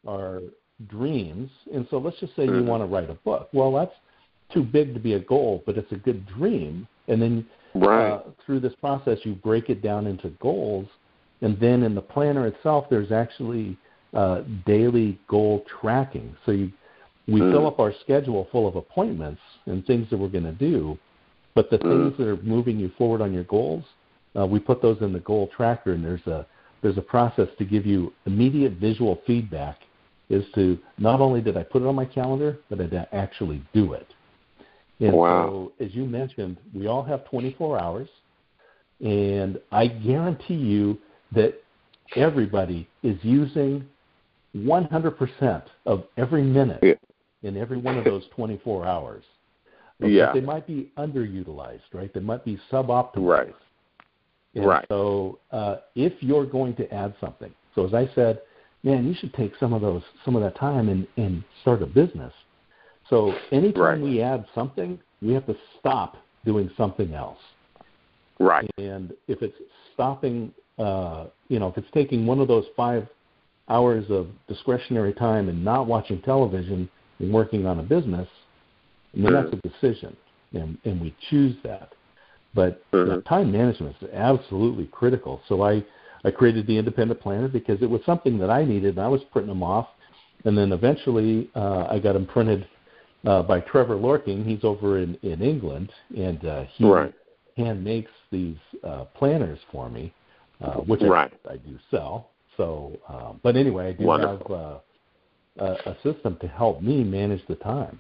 are dreams. And so let's just say mm-hmm. you want to write a book. Well, that's too big to be a goal, but it's a good dream. And then right. uh, through this process, you break it down into goals. And then in the planner itself, there's actually uh, daily goal tracking. So you, we mm. fill up our schedule full of appointments and things that we're going to do, but the mm. things that are moving you forward on your goals, uh, we put those in the goal tracker, and there's a there's a process to give you immediate visual feedback as to not only did I put it on my calendar, but did I actually do it. And wow. so, as you mentioned, we all have twenty-four hours, and I guarantee you that everybody is using one hundred percent of every minute yeah. in every one of those twenty-four hours. But yeah. they might be underutilized, right? They might be suboptimized. Right. And right. so uh, if you're going to add something, so as I said, man, you should take some of those, some of that time and, and start a business. So anytime right. we add something, we have to stop doing something else. Right. And if it's stopping, uh, you know, if it's taking one of those five hours of discretionary time and not watching television and working on a business, I mean, mm-hmm. that's a decision, and, and we choose that. But mm-hmm. you know, time management is absolutely critical. So I, I created the Independent Planner because it was something that I needed, and I was printing them off. And then eventually uh, I got them printed uh, by Trevor Lorking. He's over in, in England, and uh, he right. hand makes these uh, planners for me, uh, which right. I, I do sell. So, uh, but anyway, I do Wonderful. have uh, a, a system to help me manage the time.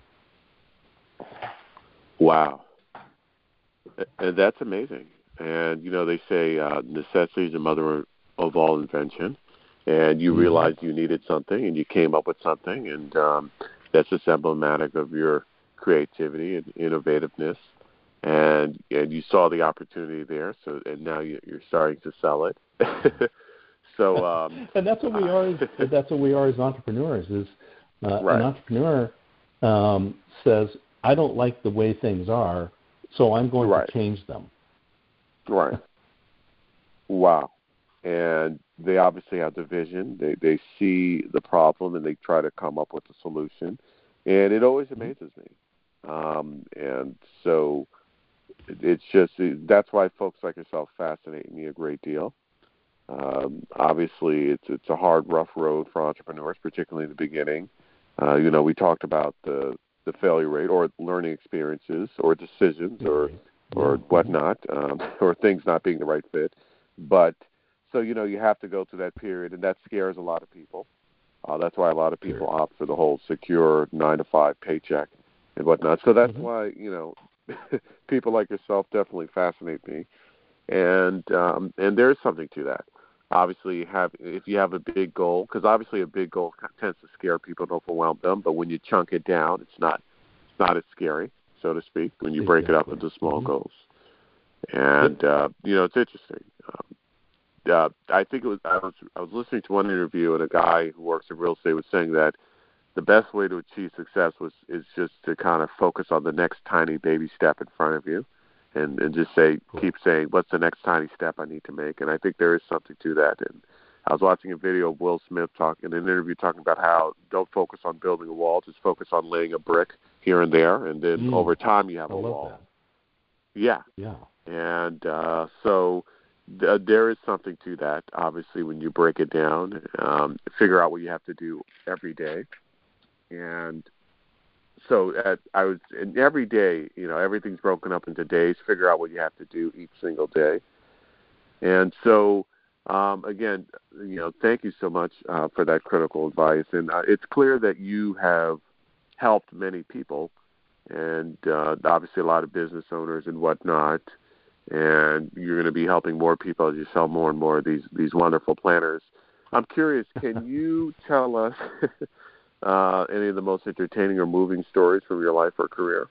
Wow. And that's amazing. And, you know, they say uh, necessity is the mother of all invention. And you mm-hmm. realized you needed something, and you came up with something. And um, that's just emblematic of your creativity and innovativeness. And and you saw the opportunity there, so and now you, you're starting to sell it. so um, and that's what we are. As, that's what we are as entrepreneurs. Is uh, right. an entrepreneur um, says, "I don't like the way things are, so I'm going right. to change them." Right. Wow. And they obviously have the vision. They they see the problem and they try to come up with a solution. And it always amazes me. Um, and so it's just that's why folks like yourself fascinate me a great deal. Um, obviously, it's it's a hard, rough road for entrepreneurs, particularly in the beginning. Uh, you know, we talked about the the failure rate, or learning experiences, or decisions, or or whatnot, um, or things not being the right fit. But so you know, you have to go through that period, and that scares a lot of people. Uh, that's why a lot of people sure. opt for the whole secure nine to five paycheck and whatnot. So that's mm-hmm. why you know people like yourself definitely fascinate me, and um, and there's something to that. Obviously, you have if you have a big goal, because obviously a big goal tends to scare people and overwhelm them. But when you chunk it down, it's not it's not as scary, so to speak, when you break exactly. it up into small mm-hmm. goals. And uh, you know, it's interesting. Um, uh, I think it was I was I was listening to one interview, and a guy who works in real estate was saying that the best way to achieve success was is just to kind of focus on the next tiny baby step in front of you. And, and just say, cool. keep saying, what's the next tiny step I need to make? And I think there is something to that. And I was watching a video of Will Smith talk in an interview talking about how don't focus on building a wall, just focus on laying a brick here and there, and then mm. over time you have I a love wall. That. Yeah. Yeah. And uh, so th- there is something to that, obviously, when you break it down, um, figure out what you have to do every day. And So at, I was and every day, you know, everything's broken up into days. Figure out what you have to do each single day. And so, um, again, you know, thank you so much uh, for that critical advice. And uh, it's clear that you have helped many people, and uh, obviously a lot of business owners and whatnot. And you're going to be helping more people as you sell more and more of these these wonderful planners. I'm curious, can you tell us? Uh, any of the most entertaining or moving stories from your life or career?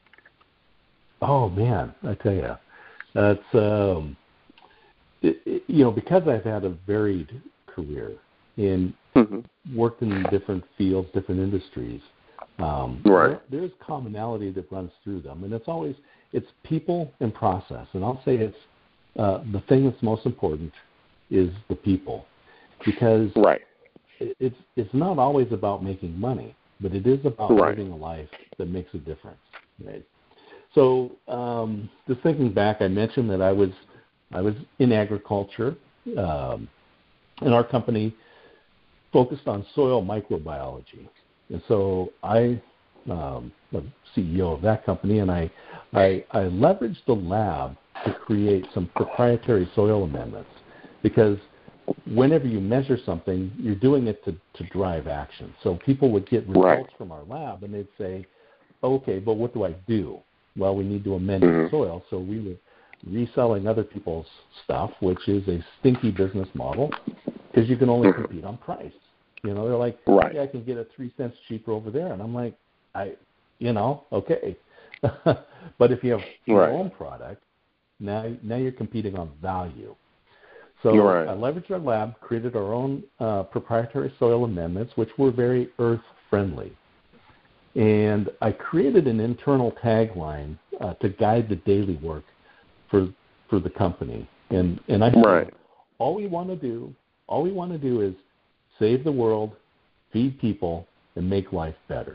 Oh man, I tell you, that's um, it, it, you know because I've had a varied career and mm-hmm. worked in different fields, different industries. Um, right. there, there's commonality that runs through them, and it's always it's people and process. And I'll say it's uh, the thing that's most important is the people, because right. it, it's it's not always about making money, but it is about right. living a life that makes a difference, right? So, um, just thinking back, I mentioned that I was I was in agriculture, um, and our company focused on soil microbiology, and so I, um, the C E O of that company, and I, I, I leveraged the lab to create some proprietary soil amendments, because whenever you measure something, you're doing it to, to drive action. So people would get results right. from our lab, and they'd say, okay, but what do I do? Well, we need to amend mm-hmm. the soil. So we were reselling other people's stuff, which is a stinky business model, because you can only mm-hmm. compete on price. You know, they're like, right. yeah, I can get it three cents cheaper over there. And I'm like, I, you know, okay. But if you have your right. own product, now now you're competing on value. So right. I leveraged our lab, created our own uh, proprietary soil amendments, which were very earth-friendly. And I created an internal tagline uh, to guide the daily work for for the company. And and I said, right. all we want to do, all we want to do is save the world, feed people, and make life better.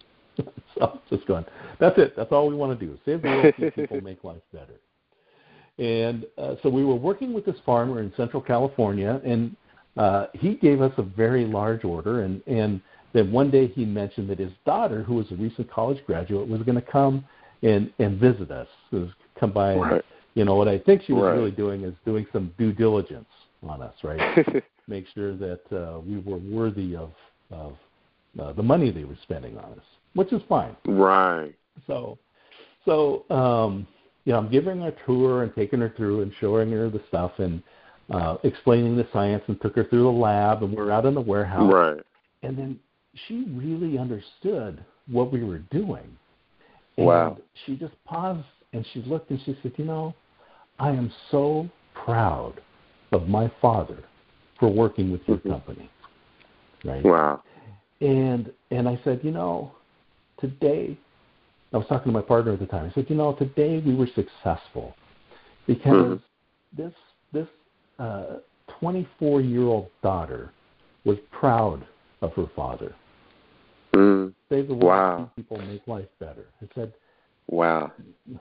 So just going, that's it. That's all we want to do. Save the world, feed people, make life better. And uh, so we were working with this farmer in Central California, and uh, he gave us a very large order. And, and then one day he mentioned that his daughter, who was a recent college graduate, was going to come and, and visit us, was come by. Right. And, you know, what I think she was right. really doing is doing some due diligence on us, right? Make sure that uh, we were worthy of, of uh, the money they were spending on us, which is fine. Right. So, so um, you know, I'm giving her a tour and taking her through and showing her the stuff and uh, explaining the science, and took her through the lab, and we're out in the warehouse. Right. And then she really understood what we were doing. And wow. she just paused and she looked and she said, you know, I am so proud of my father for working with your mm-hmm. company. Right? Wow. And and I said, you know, today, I was talking to my partner at the time. I said, you know, today we were successful because mm-hmm. this this uh, twenty-four-year-old daughter was proud of her father. Mm. Save the world, wow. people, make life better. I said, wow.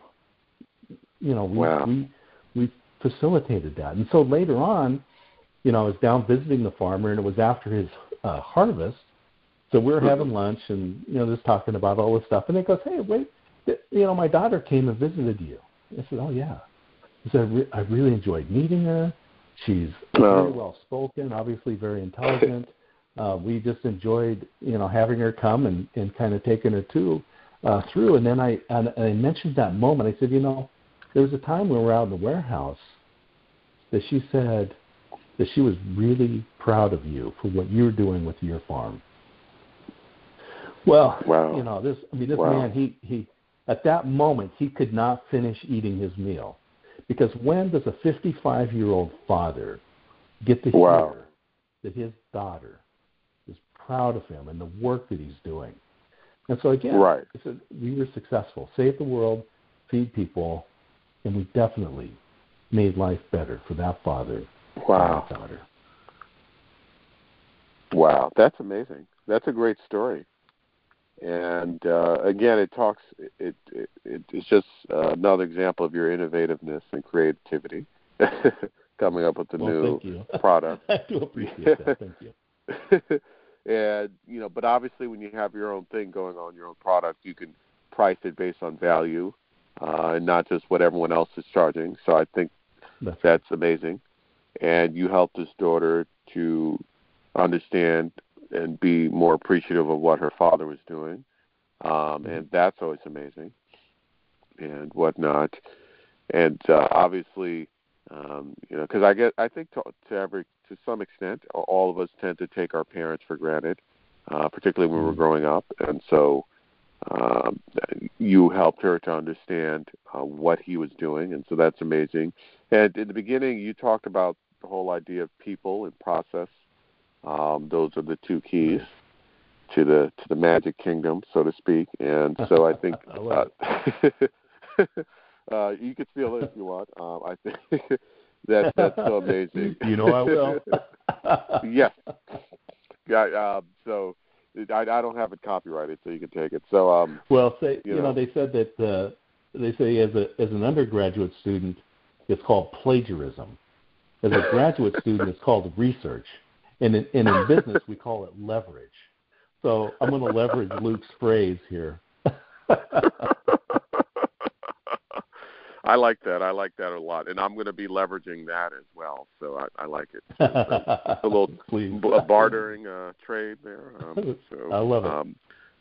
You know, we, wow. we we facilitated that. And so later on, you know, I was down visiting the farmer, and it was after his uh, harvest. So we were having mm-hmm. lunch and, you know, just talking about all this stuff. And he goes, hey, wait, you know, my daughter came and visited you. I said, oh, yeah. He said, I, re- I really enjoyed meeting her. She's oh. very well-spoken, obviously very intelligent. uh, we just enjoyed, you know, having her come and, and kind of taking her to, uh, through. And then I, and I mentioned that moment. I said, you know, there was a time when we were out in the warehouse that she said that she was really proud of you for what you're doing with your farm. Well, wow. you know, this, I mean, this wow. man, he, he, at that moment, he could not finish eating his meal. Because when does a fifty-five-year-old father get to wow. hear that his daughter is proud of him and the work that he's doing? And so, again, right. I said, we were successful. Save the world, feed people, and we definitely made life better for that father wow. and that daughter. Wow, that's amazing. That's a great story. And uh, again, it talks. It, it, it it's just uh, another example of your innovativeness and creativity, coming up with a well, new thank you. product. I do appreciate that. Thank you. And you know, but obviously, when you have your own thing going on, your own product, you can price it based on value, uh, and not just what everyone else is charging. So I think that's, that's amazing. And you helped his daughter to understand and be more appreciative of what her father was doing, um, and that's always amazing, and whatnot. And uh, obviously, um, you know, because I get, I think to, to every, to some extent, all of us tend to take our parents for granted, uh, particularly when we're growing up, and so um, you helped her to understand uh, what he was doing, and so that's amazing. And in the beginning, you talked about the whole idea of people and process. Um, those are the two keys to the to the Magic Kingdom, so to speak. And so I think uh, uh, you can steal it if you want. Um, I think that that's so amazing. You know I will. Yes. Yeah. Uh, so I, I don't have it copyrighted, so you can take it. So um, well, say you, you know. know they said that uh, they say as a as an undergraduate student, it's called plagiarism. As a graduate student, it's called research, and in, and in business we call it leverage. So I'm going to leverage Luke's phrase here. I like that. I like that a lot, and I'm going to be leveraging that as well. So I, I like it. So, a little b- bartering uh, trade there. Um, so, I love it. Um,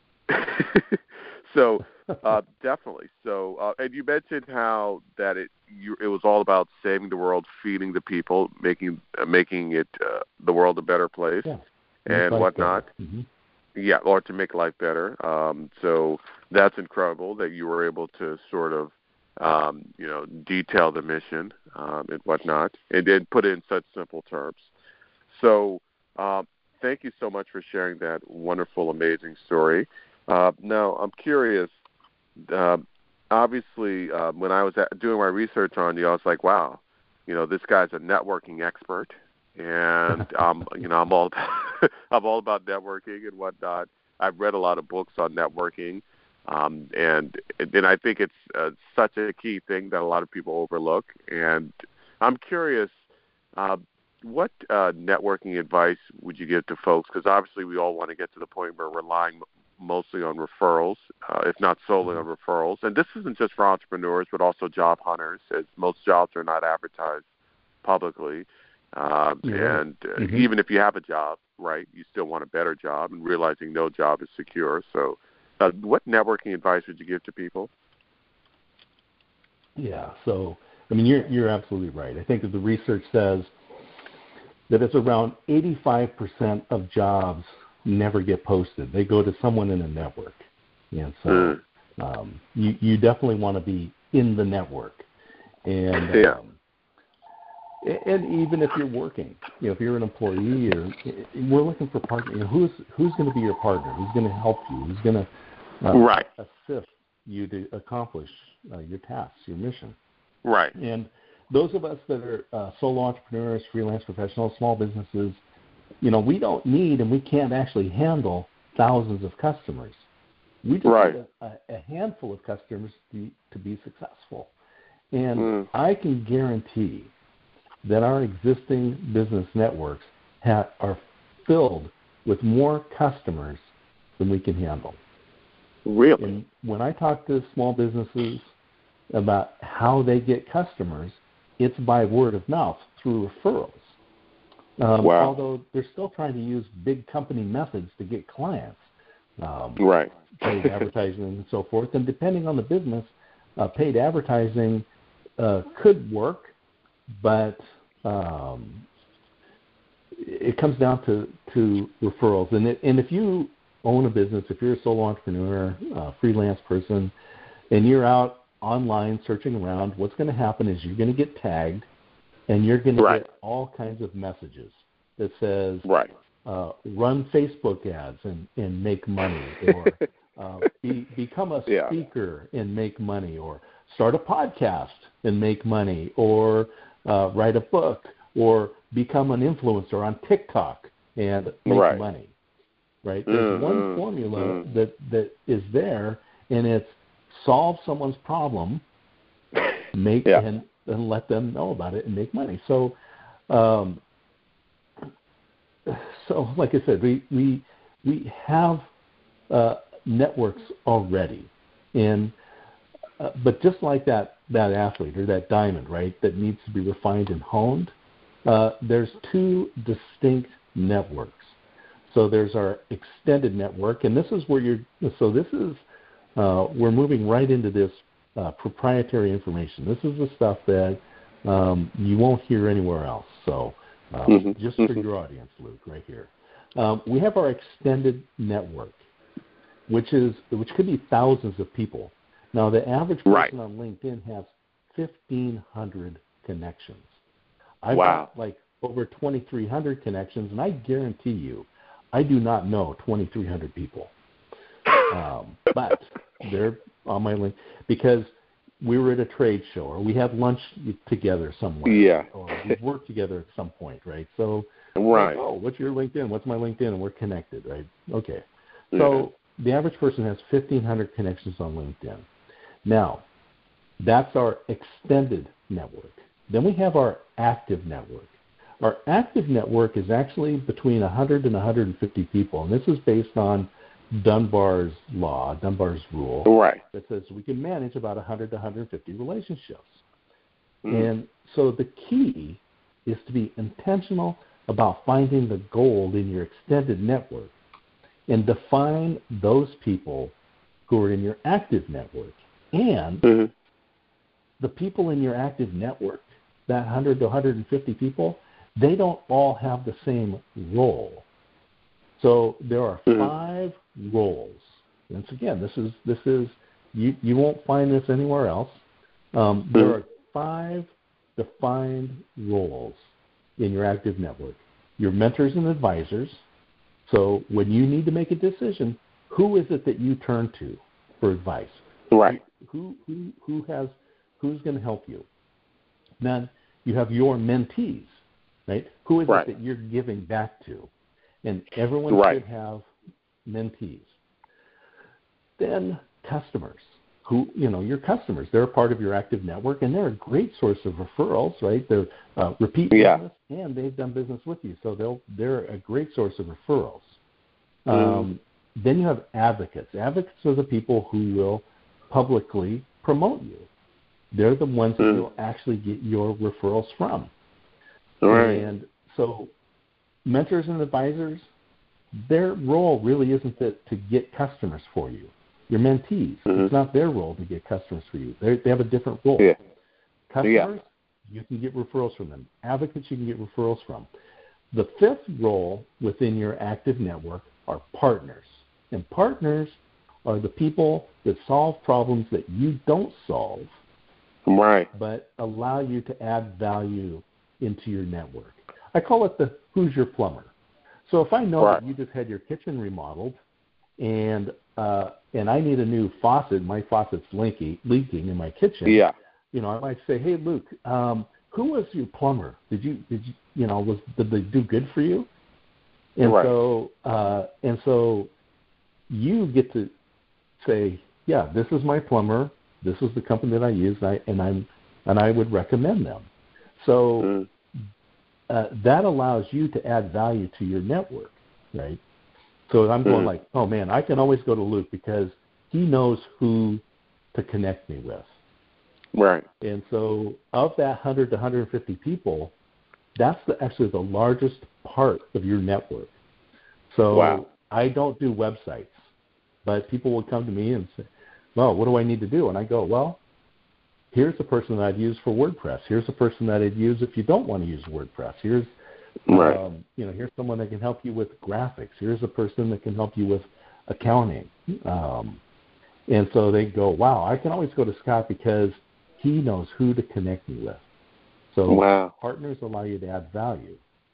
so uh, definitely. So, uh, and you mentioned how that it you, it was all about saving the world, feeding the people, making uh, making it uh, the world a better place, yeah. and whatnot. Mm-hmm. Yeah, or to make life better. Um, so that's incredible that you were able to sort of, um, you know, detail the mission um, and whatnot, and then put it in such simple terms. So uh, thank you so much for sharing that wonderful, amazing story. Uh, now, I'm curious. Uh, obviously, uh, when I was at, doing my research on you, I was like, wow, you know, this guy's a networking expert. And um, you know, I'm all about, I'm all about networking and whatnot. I've read a lot of books on networking, um, and and I think it's uh, such a key thing that a lot of people overlook. And I'm curious, uh, what uh, networking advice would you give to folks? Because obviously, we all want to get to the point where we're relying mostly on referrals, uh, if not solely on referrals. And this isn't just for entrepreneurs, but also job hunters, as most jobs are not advertised publicly. Um, right. and uh, mm-hmm. even if you have a job, right, you still want a better job, and realizing no job is secure. So uh, what networking advice would you give to people? Yeah, so, I mean, you're, you're absolutely right. I think that the research says that it's around eighty-five percent of jobs never get posted. They go to someone in a network. And so mm. um, you, you definitely want to be in the network. And yeah. um, And even if you're working, you know, if you're an employee, or we're looking for partner, you know, who's who's going to be your partner? Who's going to help you? Who's going to uh, right. assist you to accomplish uh, your tasks, your mission? Right. And those of us that are uh, solo entrepreneurs, freelance professionals, small businesses, you know, we don't need and we can't actually handle thousands of customers. We just right. need a, a handful of customers to, to be successful. And mm. I can guarantee that our existing business networks ha- are filled with more customers than we can handle. Really? And when I talk to small businesses about how they get customers, it's by word of mouth through referrals. Um, wow. Although they're still trying to use big company methods to get clients, um, right? paid advertising and so forth. And depending on the business, uh, paid advertising uh, could work. But um, it comes down to, to referrals. And, it, and if you own a business, if you're a solo entrepreneur, a freelance person, and you're out online searching around, what's going to happen is you're going to get tagged, and you're going right. to get all kinds of messages that says, right. uh, run Facebook ads and, and make money, or uh, be, become a speaker yeah. and make money, or start a podcast and make money, or Uh, write a book, or become an influencer on TikTok and make right. money. Right? There's mm, one mm, formula mm. that, that is there, and it's solve someone's problem, make yeah. and, and let them know about it and make money. So, um, so like I said, we we we have uh, networks already, and uh, but just like that. that athlete or that diamond, right, that needs to be refined and honed, uh, there's two distinct networks. So there's our extended network, and this is where you're, so this is, uh, we're moving right into this uh, proprietary information. This is the stuff that um, you won't hear anywhere else. So um, mm-hmm. just for mm-hmm. your audience, Luke, right here. Um, we have our extended network, which is, which could be thousands of people. Now, the average person right. on LinkedIn has fifteen hundred connections. I've wow. got like over twenty-three hundred connections, and I guarantee you, I do not know twenty-three hundred people. Um, but they're on my link because we were at a trade show, or we had lunch together somewhere, yeah, or we worked together at some point, right? So, right. like, oh, what's your LinkedIn? What's my LinkedIn? And we're connected, right? Okay. So yeah. The average person has fifteen hundred connections on LinkedIn. Now, that's our extended network. Then we have our active network. Our active network is actually between one hundred and one hundred fifty people, and this is based on Dunbar's law, Dunbar's rule, right. that says we can manage about one hundred to one hundred fifty relationships. Mm-hmm. And so the key is to be intentional about finding the gold in your extended network and define those people who are in your active network. And mm-hmm. the people in your active network, that one hundred to one hundred fifty people, they don't all have the same role. So there are mm-hmm. five roles. Once again, this is this is you you won't find this anywhere else. Um, mm-hmm. There are five defined roles in your active network. Your mentors and advisors. So when you need to make a decision, who is it that you turn to for advice? Right. Who who who has who's going to help you? Then you have your mentees, right? Who is right. it that you're giving back to? And everyone right. should have mentees. Then customers, who, you know, your customers, they're a part of your active network, and they're a great source of referrals, right? They're uh, repeat yeah. business, and they've done business with you, so they'll they're a great source of referrals. Mm. Um, then you have advocates. Advocates are the people who will publicly promote you. They're the ones mm. that you'll actually get your referrals from. Right. And so mentors and advisors, their role really isn't to, to get customers for you. Your mentees, mm-hmm. it's not their role to get customers for you. They're, they have a different role. Yeah. Customers, yeah. you can get referrals from them. Advocates, you can get referrals from. The fifth role within your active network are partners. And partners are the people that solve problems that you don't solve, right. but allow you to add value into your network. I call it the who's your plumber. So if I know right. that you just had your kitchen remodeled and uh, and I need a new faucet, my faucet's leaky, leaking in my kitchen, yeah. you know, I might say, hey, Luke, um, who was your plumber? Did you, did you, you know, was did they do good for you? And right. so uh, and so you get to say, yeah, this is my plumber. This is the company that I use, and I and I'm and I would recommend them. So mm. uh, that allows you to add value to your network, right? So I'm going mm. like, oh man, I can always go to Luke because he knows who to connect me with. Right. And so of that one hundred to one hundred fifty people, that's the, actually the largest part of your network. So wow. I don't do websites, but people will come to me and say, well, what do I need to do? And I go, well, here's the person that I'd use for WordPress. Here's the person that I'd use if you don't want to use WordPress. Here's, right. um, you know, here's someone that can help you with graphics. Here's a person that can help you with accounting. Um, and so they go, wow, I can always go to Scott because he knows who to connect me with. So wow. partners allow you to add value.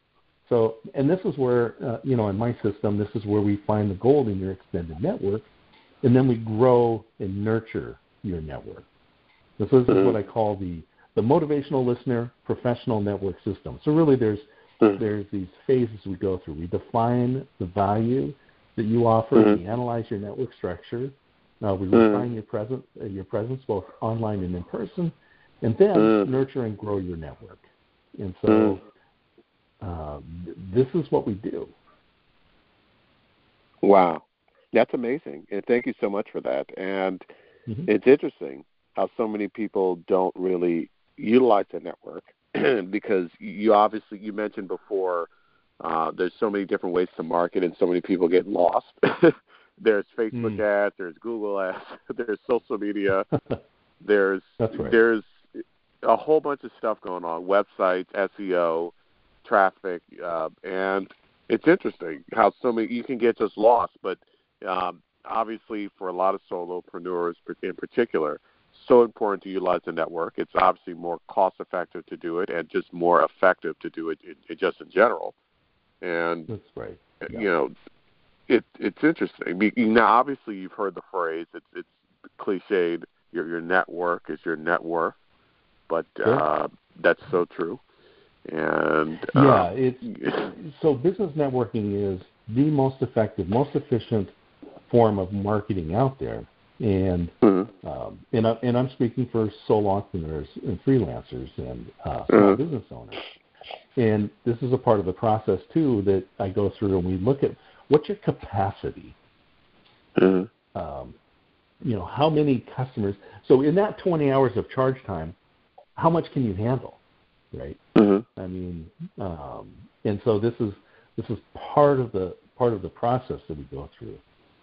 So, and this is where, uh, you know, in my system, this is where we find the gold in your extended network, and then we grow and nurture your network. So this mm-hmm. is what I call the, the motivational listener professional network system. So really there's mm-hmm. there's these phases we go through. We define the value that you offer. Mm-hmm. We analyze your network structure. Uh, we refine mm-hmm. your, presence, uh, your presence both online and in person, and then mm-hmm. nurture and grow your network. And so mm-hmm. uh, this is what we do. Wow. That's amazing, and thank you so much for that. And mm-hmm. it's interesting how so many people don't really utilize the network because you obviously, you mentioned before, uh, there's so many different ways to market and so many people get lost. There's Facebook mm. ads, there's Google ads, there's social media, there's That's right. there's a whole bunch of stuff going on, websites, S E O, traffic, uh, and it's interesting how so many, you can get just lost, but Um, obviously, for a lot of solopreneurs in particular, so important to utilize the network. It's obviously more cost-effective to do it and just more effective to do it, it, it just in general. And, that's right. Yeah. you know, it, it's interesting. Now, obviously, you've heard the phrase, it's, it's cliched, your your network is your net worth, but Sure. uh, that's so true. And yeah, uh, it's so business networking is the most effective, most efficient form of marketing out there. And mm-hmm. um, and, I, and I'm speaking for solo entrepreneurs and freelancers and uh, small mm-hmm. business owners. And this is a part of the process too that I go through, and we look at what's your capacity. Mm-hmm. Um, you know, how many customers? So in that twenty hours of charge time, how much can you handle, right? Mm-hmm. I mean, um, and so this is this is part of the part of the process that we go through.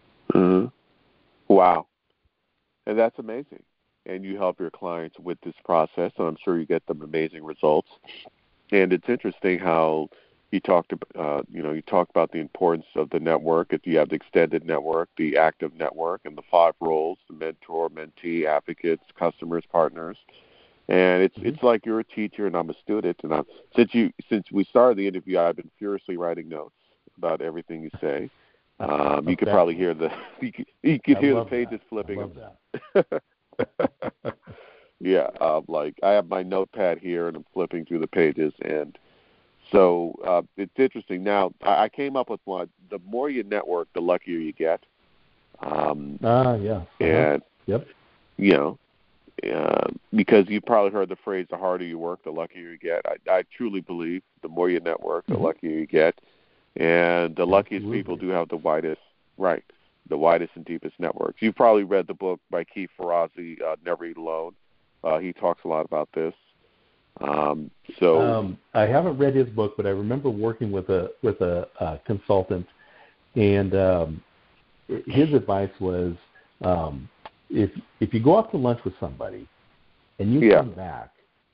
Mm-hmm. Wow, and that's amazing. And you help your clients with this process, and I'm sure you get them amazing results. And it's interesting how you talked about, uh, you know, you talked about the importance of the network. If you have the extended network, the active network, and the five roles: the mentor, mentee, advocates, customers, partners. And it's mm-hmm. it's like you're a teacher and I'm a student. And I'm, since you since we started the interview, I've been furiously writing notes about everything you say. Um, you could probably hear the you could, you could hear the pages that. flipping. I love that. yeah, um, like I have my notepad here and I'm flipping through the pages, and so uh, it's interesting. Now I, I came up with one: the more you network, the luckier you get. Um, ah, yeah, uh-huh. and yep, you know. Uh, because you've probably heard the phrase, the harder you work, the luckier you get. I, I truly believe the more you network, the mm-hmm. luckier you get. And the luckiest Absolutely. people do have the widest, right, the widest and deepest networks. You've probably read the book by Keith Ferrazzi, uh, Never Eat Alone. Uh, he talks a lot about this. Um, so um, I haven't read his book, but I remember working with a with a uh, consultant, and um, his advice was, um, if if you go out to lunch with somebody and you yeah. come back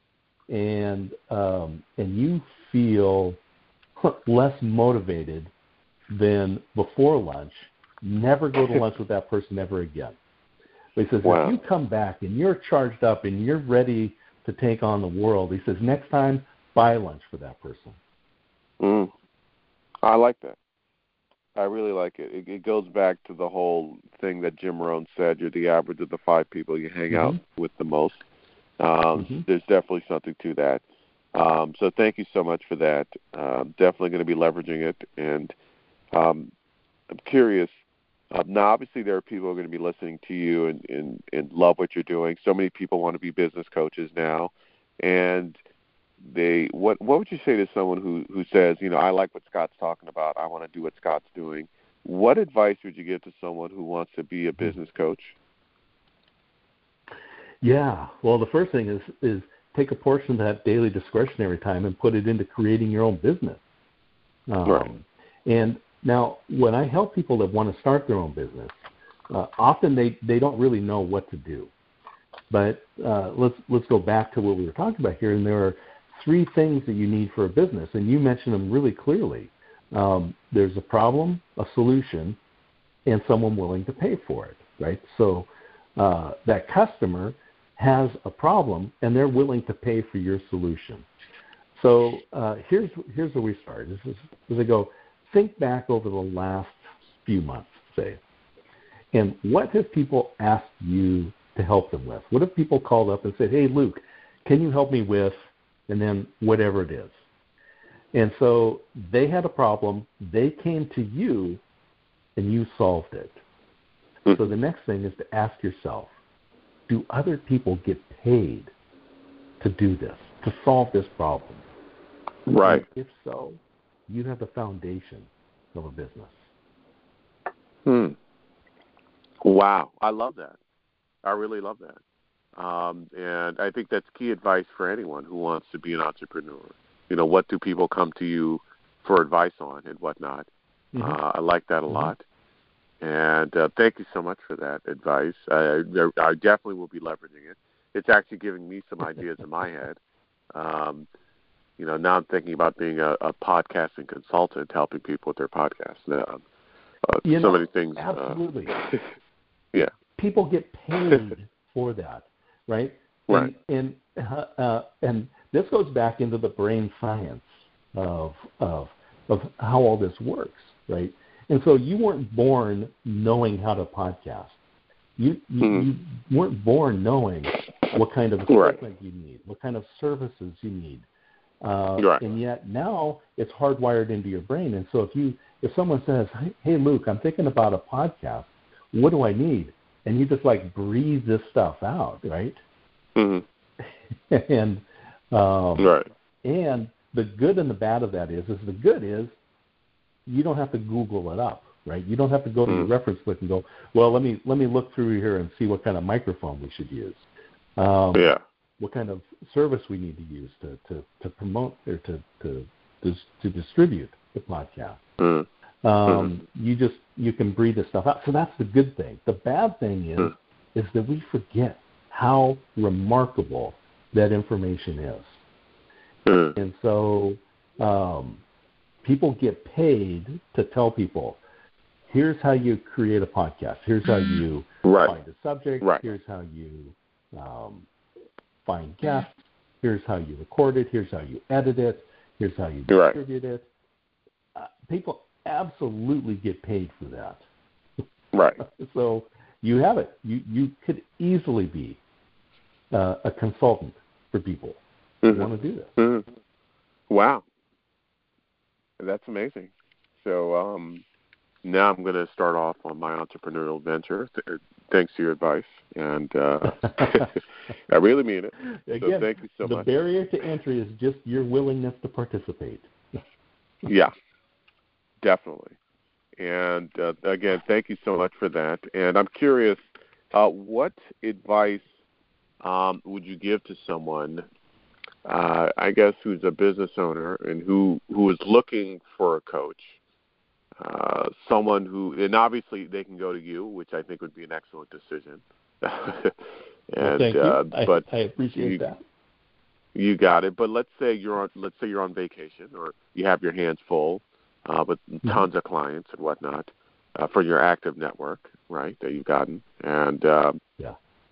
and um, and you feel less motivated than before lunch, never go to lunch with that person ever again. But he says, wow. if you come back and you're charged up and you're ready to take on the world, he says, next time, buy lunch for that person. Mm. I like that. I really like it. it. It goes back to the whole thing that Jim Rohn said, you're the average of the five people you hang mm-hmm. out with the most. Um, mm-hmm. There's definitely something to that. Um, so thank you so much for that. Um, definitely going to be leveraging it. And um, I'm curious, uh, now obviously there are people who are going to be listening to you and, and, and love what you're doing. So many people want to be business coaches now. And they what what would you say to someone who, who says, you know, I like what Scott's talking about, I want to do what Scott's doing? What advice would you give to someone who wants to be a business coach? Yeah, well, the first thing is is take a portion of that daily discretionary time and put it into creating your own business. Um, right. And now, when I help people that want to start their own business, uh, often they, they don't really know what to do. But uh, let's let's go back to what we were talking about here, and there are three things that you need for a business, and you mentioned them really clearly. Um, there's a problem, a solution, and someone willing to pay for it, right? So uh, that customer has a problem, and they're willing to pay for your solution. So uh, here's here's where we start. This is as I go, think back over the last few months, say, and what have people asked you to help them with? What have people called up and said, hey, Luke, can you help me with, and then whatever it is. And so they had a problem, they came to you, and you solved it. Mm-hmm. So the next thing is to ask yourself, do other people get paid to do this, to solve this problem? Right. And if so, you have the foundation of a business. Hmm. Wow. I love that. I really love that. Um, and I think that's key advice for anyone who wants to be an entrepreneur. You know, what do people come to you for advice on and whatnot? Mm-hmm. Uh, I like that a mm-hmm. lot. And uh, thank you so much for that advice. I, I definitely will be leveraging it. It's actually giving me some ideas in my head. Um, you know, now I'm thinking about being a, a podcasting consultant, helping people with their podcasts. Uh, uh, so know, many things. Absolutely. Uh, yeah. People get paid for that, right? Right. And and, uh, uh, and this goes back into the brain science of of of how all this works, right? And so you weren't born knowing how to podcast. You you, mm-hmm. you weren't born knowing what kind of equipment right. you need, what kind of services you need. Uh, right. And yet now it's hardwired into your brain. And so if you if someone says, hey, Luke, I'm thinking about a podcast, what do I need? And you just like breathe this stuff out, right? Mm-hmm. and um, right. and the good and the bad of that is, is the good is you don't have to Google it up, right? You don't have to go to mm-hmm. your reference book and go, well, let me let me look through here and see what kind of microphone we should use. Um, yeah. What kind of service we need to use to, to, to promote or to, to to distribute the podcast. Mm-hmm. Um, you just you can breathe this stuff out. So that's the good thing. The bad thing is mm-hmm. is that we forget how remarkable that information is. Mm-hmm. And so um, people get paid to tell people, here's how you create a podcast. Here's how you right. find a subject. Right. Here's how you um, find guests. Here's how you record it. Here's how you edit it. Here's how you distribute right. it. Uh, people absolutely get paid for that. Right. So you have it. You you could easily be uh, a consultant for people who mm-hmm. want to do this. Mm-hmm. Wow. That's amazing. So um, now I'm going to start off on my entrepreneurial venture. Thanks to your advice, and uh, I really mean it. Again, so thank you so the much. The barrier to entry is just your willingness to participate. Yeah, definitely. And uh, again, thank you so much for that. And I'm curious, uh, what advice um, would you give to someone, uh, I guess, who's a business owner and who, who is looking for a coach? Uh, someone who, and obviously they can go to you, which I think would be an excellent decision. and, well, thank you. Uh, but I, I appreciate you, that. You got it. But let's say you're on, let's say you're on vacation, or you have your hands full, uh, with mm-hmm. tons of clients and whatnot, uh, for your active network, right? That you've gotten, and uh, yeah.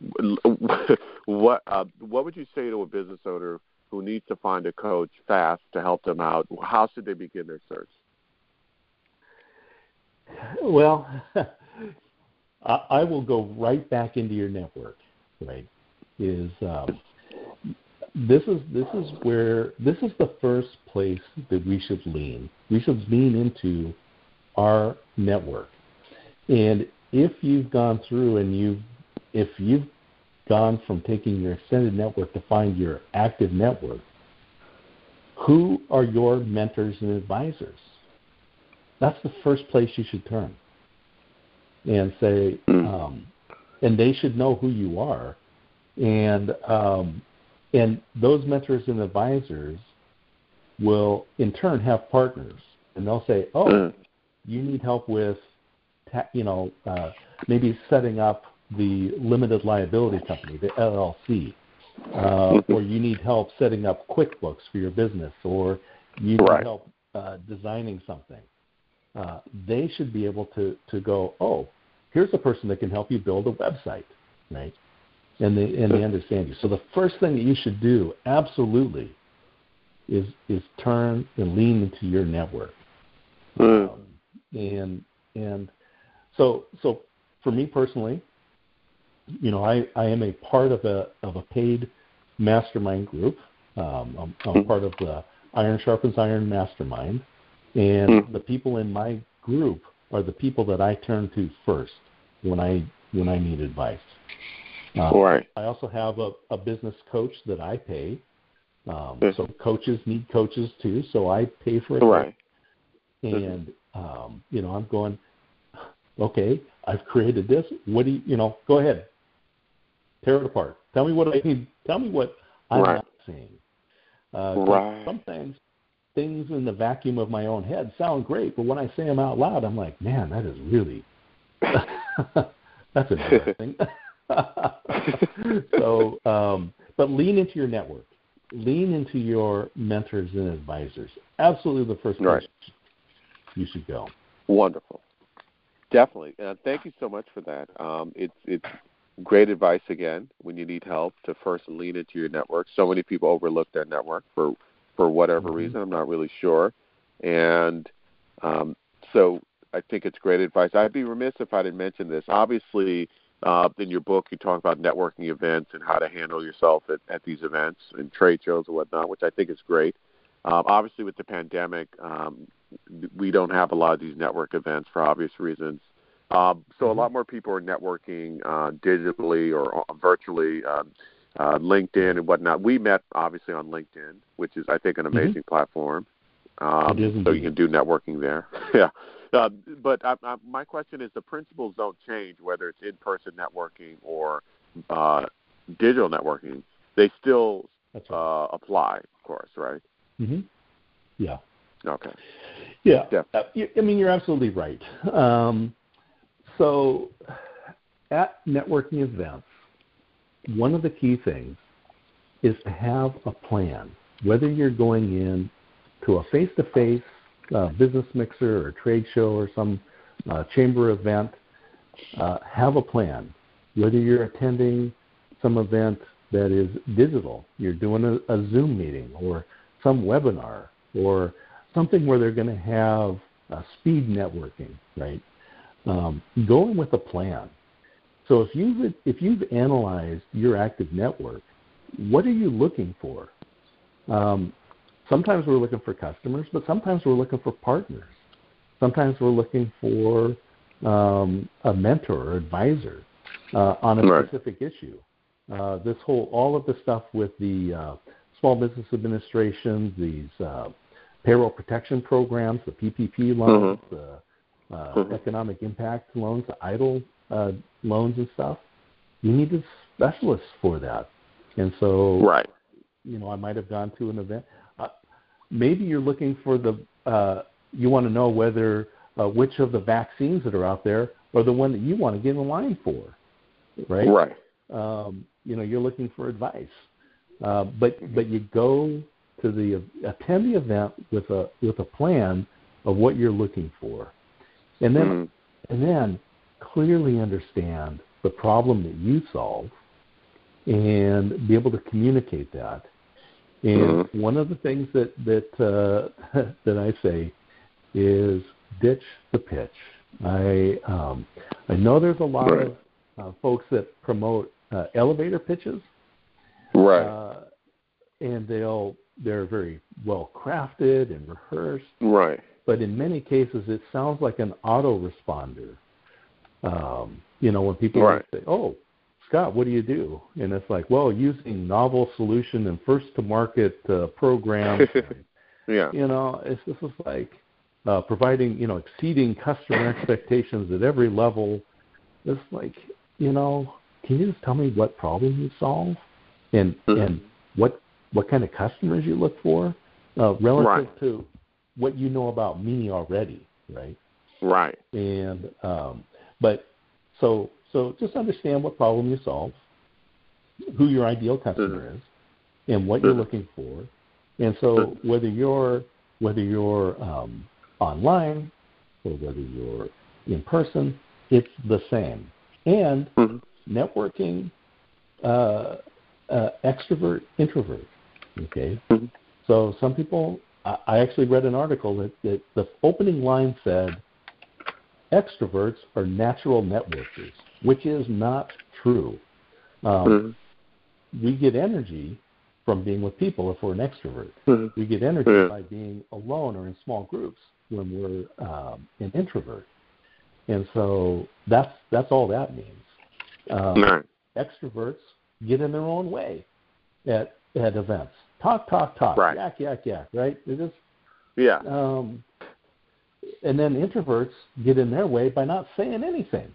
What uh, what would you say to a business owner who needs to find a coach fast to help them out? How should they begin their search? Well, I, I will go right back into your network. Right? Is um, this is this is where this is the first place that we should lean. We should lean into our network. And if you've gone through and you, if you've gone from taking your extended network to find your active network, who are your mentors and advisors? That's the first place you should turn and say, um, and they should know who you are. And um, and those mentors and advisors will in turn have partners, and they'll say, oh, you need help with, ta- you know, uh, maybe setting up the limited liability company, the L L C, uh, or you need help setting up QuickBooks for your business, or you need right. help uh, designing something. Uh, they should be able to, to go, oh, here's a person that can help you build a website, right? And they and they understand you. So the first thing that you should do, absolutely, is is turn and lean into your network. Mm. Um, and and so so for me personally, you know, I, I am a part of a of a paid mastermind group. Um, I'm, I'm mm. part of the Iron Sharpens Iron Mastermind. And mm. the people in my group are the people that I turn to first when I when I need advice. Uh, right. I also have a, a business coach that I pay. Um, mm. So coaches need coaches too, so I pay for it. Right. And um, you know, I'm going, okay, I've created this. What do you, you know? Go ahead, tear it apart. Tell me what I need. Tell me what I'm right. not saying. Uh, right. Sometimes things in the vacuum of my own head sound great, but when I say them out loud, I'm like, man, that is really, that's interesting. so, um, but lean into your network. Lean into your mentors and advisors. Absolutely the first place right. you should go. Wonderful. Definitely. Uh, thank you so much for that. Um, it's it's great advice, again, when you need help, to first lean into your network. So many people overlook their network for for whatever mm-hmm. reason. I'm not really sure. And um, so I think it's great advice. I'd be remiss if I didn't mention this. Obviously, Uh, in your book, you talk about networking events and how to handle yourself at, at these events and trade shows and whatnot, which I think is great. Um, obviously, with the pandemic, um, we don't have a lot of these network events for obvious reasons. Um, so a lot more people are networking uh, digitally or virtually, um, uh, LinkedIn and whatnot. We met, obviously, on LinkedIn, which is, I think, an amazing mm-hmm. platform. Um, so you can do networking there. yeah. Uh, but I, I, my question is, the principles don't change whether it's in-person networking or uh, digital networking. They still right. uh, apply, of course, right? Mm-hmm. Yeah. Okay. Yeah. yeah. Uh, I mean, you're absolutely right. Um, so at networking events, one of the key things is to have a plan, whether you're going in to a face-to-face uh, business mixer or trade show or some uh, chamber event, uh, have a plan. Whether you're attending some event that is digital, you're doing a, a Zoom meeting or some webinar or something where they're going to have uh, speed networking, right? Um, go in with a plan. So if you've, if you've analyzed your active network, what are you looking for? Um, sometimes we're looking for customers, but sometimes we're looking for partners. Sometimes we're looking for um, a mentor or advisor uh, on a right. specific issue. Uh, this whole, all of the stuff with the uh, Small Business Administration, these uh, payroll protection programs, the P P P loans, mm-hmm. the uh, mm-hmm. economic impact loans, the EIDL uh, loans and stuff, you need a specialist for that. And so, right. you know, I might have gone to an event. Uh, maybe you're looking for the, uh, you want to know whether, uh, which of the vaccines that are out there are the one that you want to get in line for, right? Right. Um, you know, you're looking for advice. Uh, but but you go to the, attend the event with a with a plan of what you're looking for. And then mm-hmm. and then clearly understand the problem that you solve and be able to communicate that. And mm-hmm. one of the things that that uh, that I say is ditch the pitch. I um, I know there's a lot right. of uh, folks that promote uh, elevator pitches, right? Uh, and they'll they're very well crafted and rehearsed, right? But in many cases, it sounds like an autoresponder. Um, you know, when people right. say, "Oh, Scott, what do you do?" And it's like, well, using novel solution and first-to-market uh, programs. and, yeah. You know, it's this is like uh, providing, you know, exceeding customer expectations at every level. It's like, you know, can you just tell me what problem you solve and mm-hmm. and what what kind of customers you look for uh, relative right. to what you know about me already, right? Right. And um, but so so just understand what problem you solve, who your ideal customer mm-hmm. is, and what mm-hmm. you're looking for. And so mm-hmm. whether you're whether you're um, online or whether you're in person, it's the same. And mm-hmm. networking, uh, uh, extrovert, introvert. Okay. Mm-hmm. So some people, I, I actually read an article that, that the opening line said, extroverts are natural networkers, which is not true. Um, mm-hmm. We get energy from being with people if we're an extrovert. Mm-hmm. We get energy yeah. by being alone or in small groups when we're um, an introvert. And so that's that's all that means. Um, right. Extroverts get in their own way at at events. Talk, talk, talk. Right. Yak, yak, yak. Right? They just yeah. Um, and then introverts get in their way by not saying anything.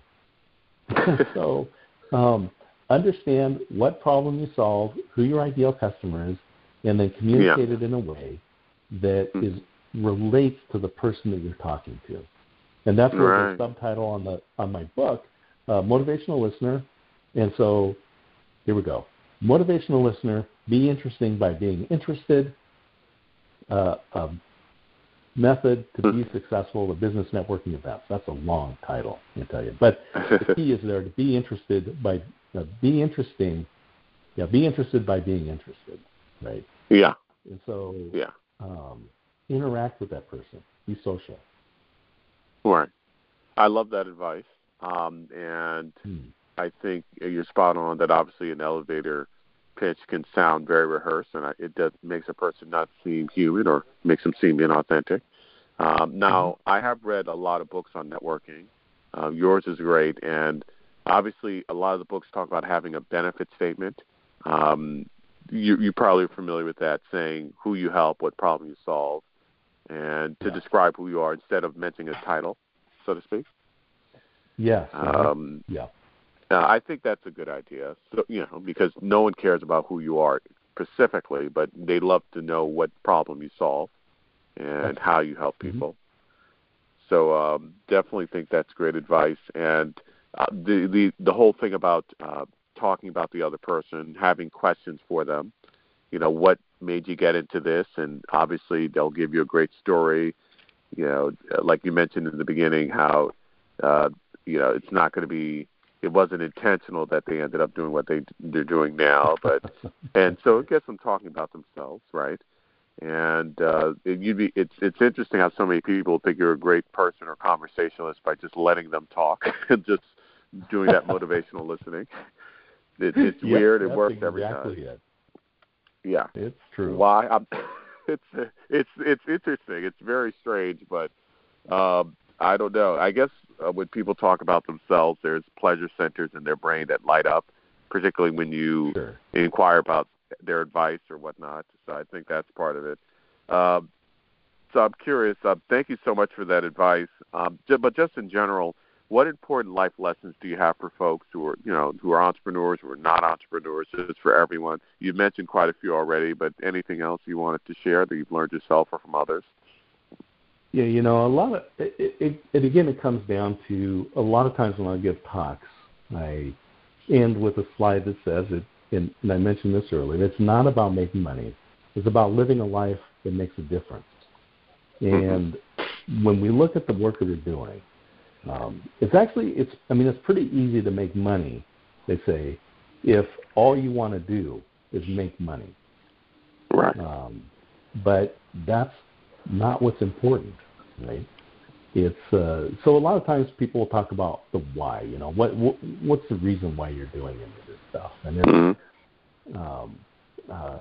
so um, understand what problem you solve, who your ideal customer is, and then communicate yeah. it in a way that mm-hmm. is relates to the person that you're talking to. And that's where right. the subtitle on the on my book, uh, Motivational Listener. And so here we go. Motivational Listener, be interesting by being interested. Uh, a method to be successful at business networking events. That's a long title, I tell you. But the key is there to be interested by uh, be interesting. Yeah, be interested by being interested, right? Yeah. And so yeah. Um, interact with that person. Be social. Right. I love that advice. Um, and hmm. I think you're spot on that obviously an elevator pitch can sound very rehearsed, and it does makes a person not seem human or makes them seem inauthentic. Um, now, mm-hmm. I have read a lot of books on networking. Uh, yours is great, and obviously a lot of the books talk about having a benefit statement. Um, you, you probably are familiar with that, saying who you help, what problem you solve, and to yeah. describe who you are instead of mentioning a title, so to speak. Yes. Um, yeah. Uh, I think that's a good idea, so, you know, because no one cares about who you are specifically, but they love to know what problem you solve and how you help people. Mm-hmm. So um, definitely think that's great advice. And uh, the, the the whole thing about uh, talking about the other person, having questions for them, you know, what made you get into this? And obviously they'll give you a great story, you know, like you mentioned in the beginning, how, uh, you know, it's not going to be, it wasn't intentional that they ended up doing what they, they're doing now. But and so it gets them talking about themselves, right? And uh, it, you'd be, it's it's interesting how so many people think you're a great person or conversationalist by just letting them talk and just doing that motivational listening. It, it's yep, weird. It that's works exactly every time. It. Yeah, it's true. Why? I'm, it's it's it's interesting. It's very strange, but um, I don't know. I guess uh, when people talk about themselves, there's pleasure centers in their brain that light up, particularly when you sure. inquire about their advice or whatnot. So I think that's part of it. Um, so I'm curious. Uh, thank you so much for that advice. Um, j- but just in general, what important life lessons do you have for folks who are, you know, who are entrepreneurs, who are not entrepreneurs, just for everyone? You've mentioned quite a few already, but anything else you wanted to share that you've learned yourself or from others? Yeah, you know, a lot of it, it, it again, it comes down to a lot of times when I give talks, I end with a slide that says it, and, and I mentioned this earlier, it's not about making money. It's about living a life that makes a difference. And mm-hmm. when we look at the work that we're doing, um, it's actually, it's, I mean, it's pretty easy to make money, they say, if all you want to do is make money. Right. Um, but that's not what's important, right? It's uh, so a lot of times people will talk about the why. You know, what, what what's the reason why you're doing any of this stuff? And it's, mm-hmm. um, uh,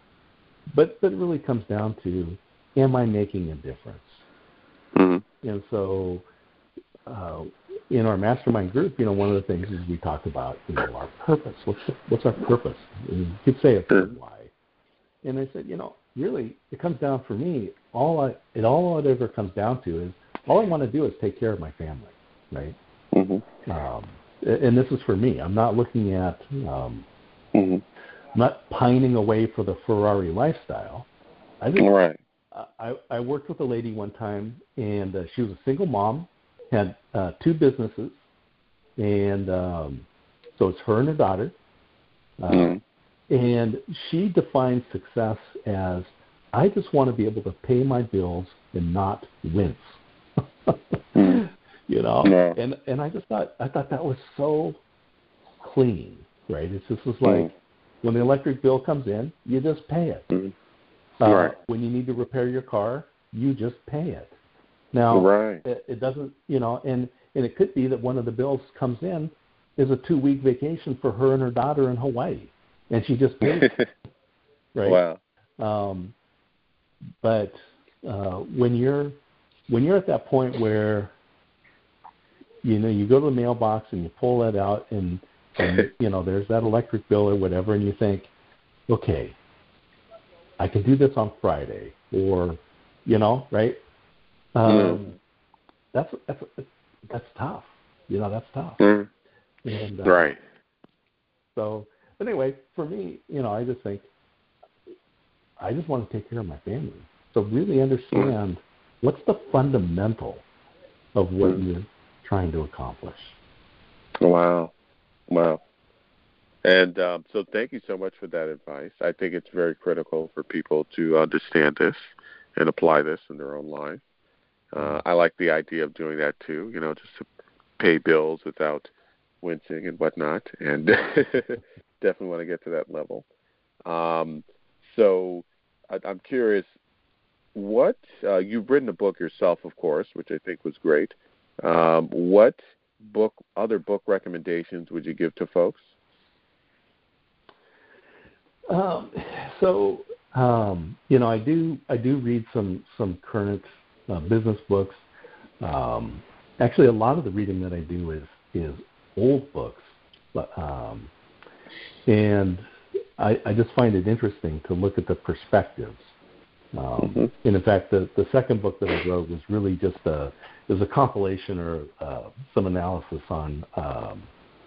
but but it really comes down to, am I making a difference? Mm-hmm. And so, uh, in our mastermind group, you know, one of the things is we talk about, you know, our purpose. What's the, what's our purpose? And you could say it's mm-hmm. why. And I said, you know, really, it comes down for me. All I, it all it ever comes down to is, all I want to do is take care of my family, right? Mm-hmm. Um, and this is for me. I'm not looking at, um, mm-hmm. I'm not pining away for the Ferrari lifestyle. I just, right. I, I worked with a lady one time, and uh, she was a single mom, had uh, two businesses, and um, so it's her and her daughter. Uh, mm-hmm. And she defines success as, I just want to be able to pay my bills and not wince. mm. You know, yeah. and and I just thought I thought that was so clean, right? It's just was like mm. when the electric bill comes in, you just pay it. Mm. Uh, right. When you need to repair your car, you just pay it. Now, right. it, it doesn't, you know, and and it could be that one of the bills comes in is a two-week vacation for her and her daughter in Hawaii, and she just pays it, right? Wow. Um, but uh, when you're when you're at that point where, you know, you go to the mailbox and you pull that out and, and you know, there's that electric bill or whatever, and you think, okay, I can do this on Friday, or, you know, right? Um, mm. That's that's that's tough. You know, that's tough. Mm. And, uh, right. So, but anyway, for me, you know, I just think I just want to take care of my family. So really understand mm. what's the fundamental of what mm. you're trying to accomplish. Wow. Wow. And um, so thank you so much for that advice. I think it's very critical for people to understand this and apply this in their own life. Uh, I like the idea of doing that too, you know, just to pay bills without wincing and whatnot, and definitely want to get to that level. Um, so I, I'm curious, what, uh, you've written a book yourself, of course, which I think was great. Um, what book, other book recommendations would you give to folks? Um, so, um, you know, I do I do read some some current uh, business books. Um, actually, a lot of the reading that I do is is old books, but um, and I, I just find it interesting to look at the perspectives. Um, mm-hmm. And in fact, the, the second book that I wrote was really just a is a compilation or uh, some analysis on um,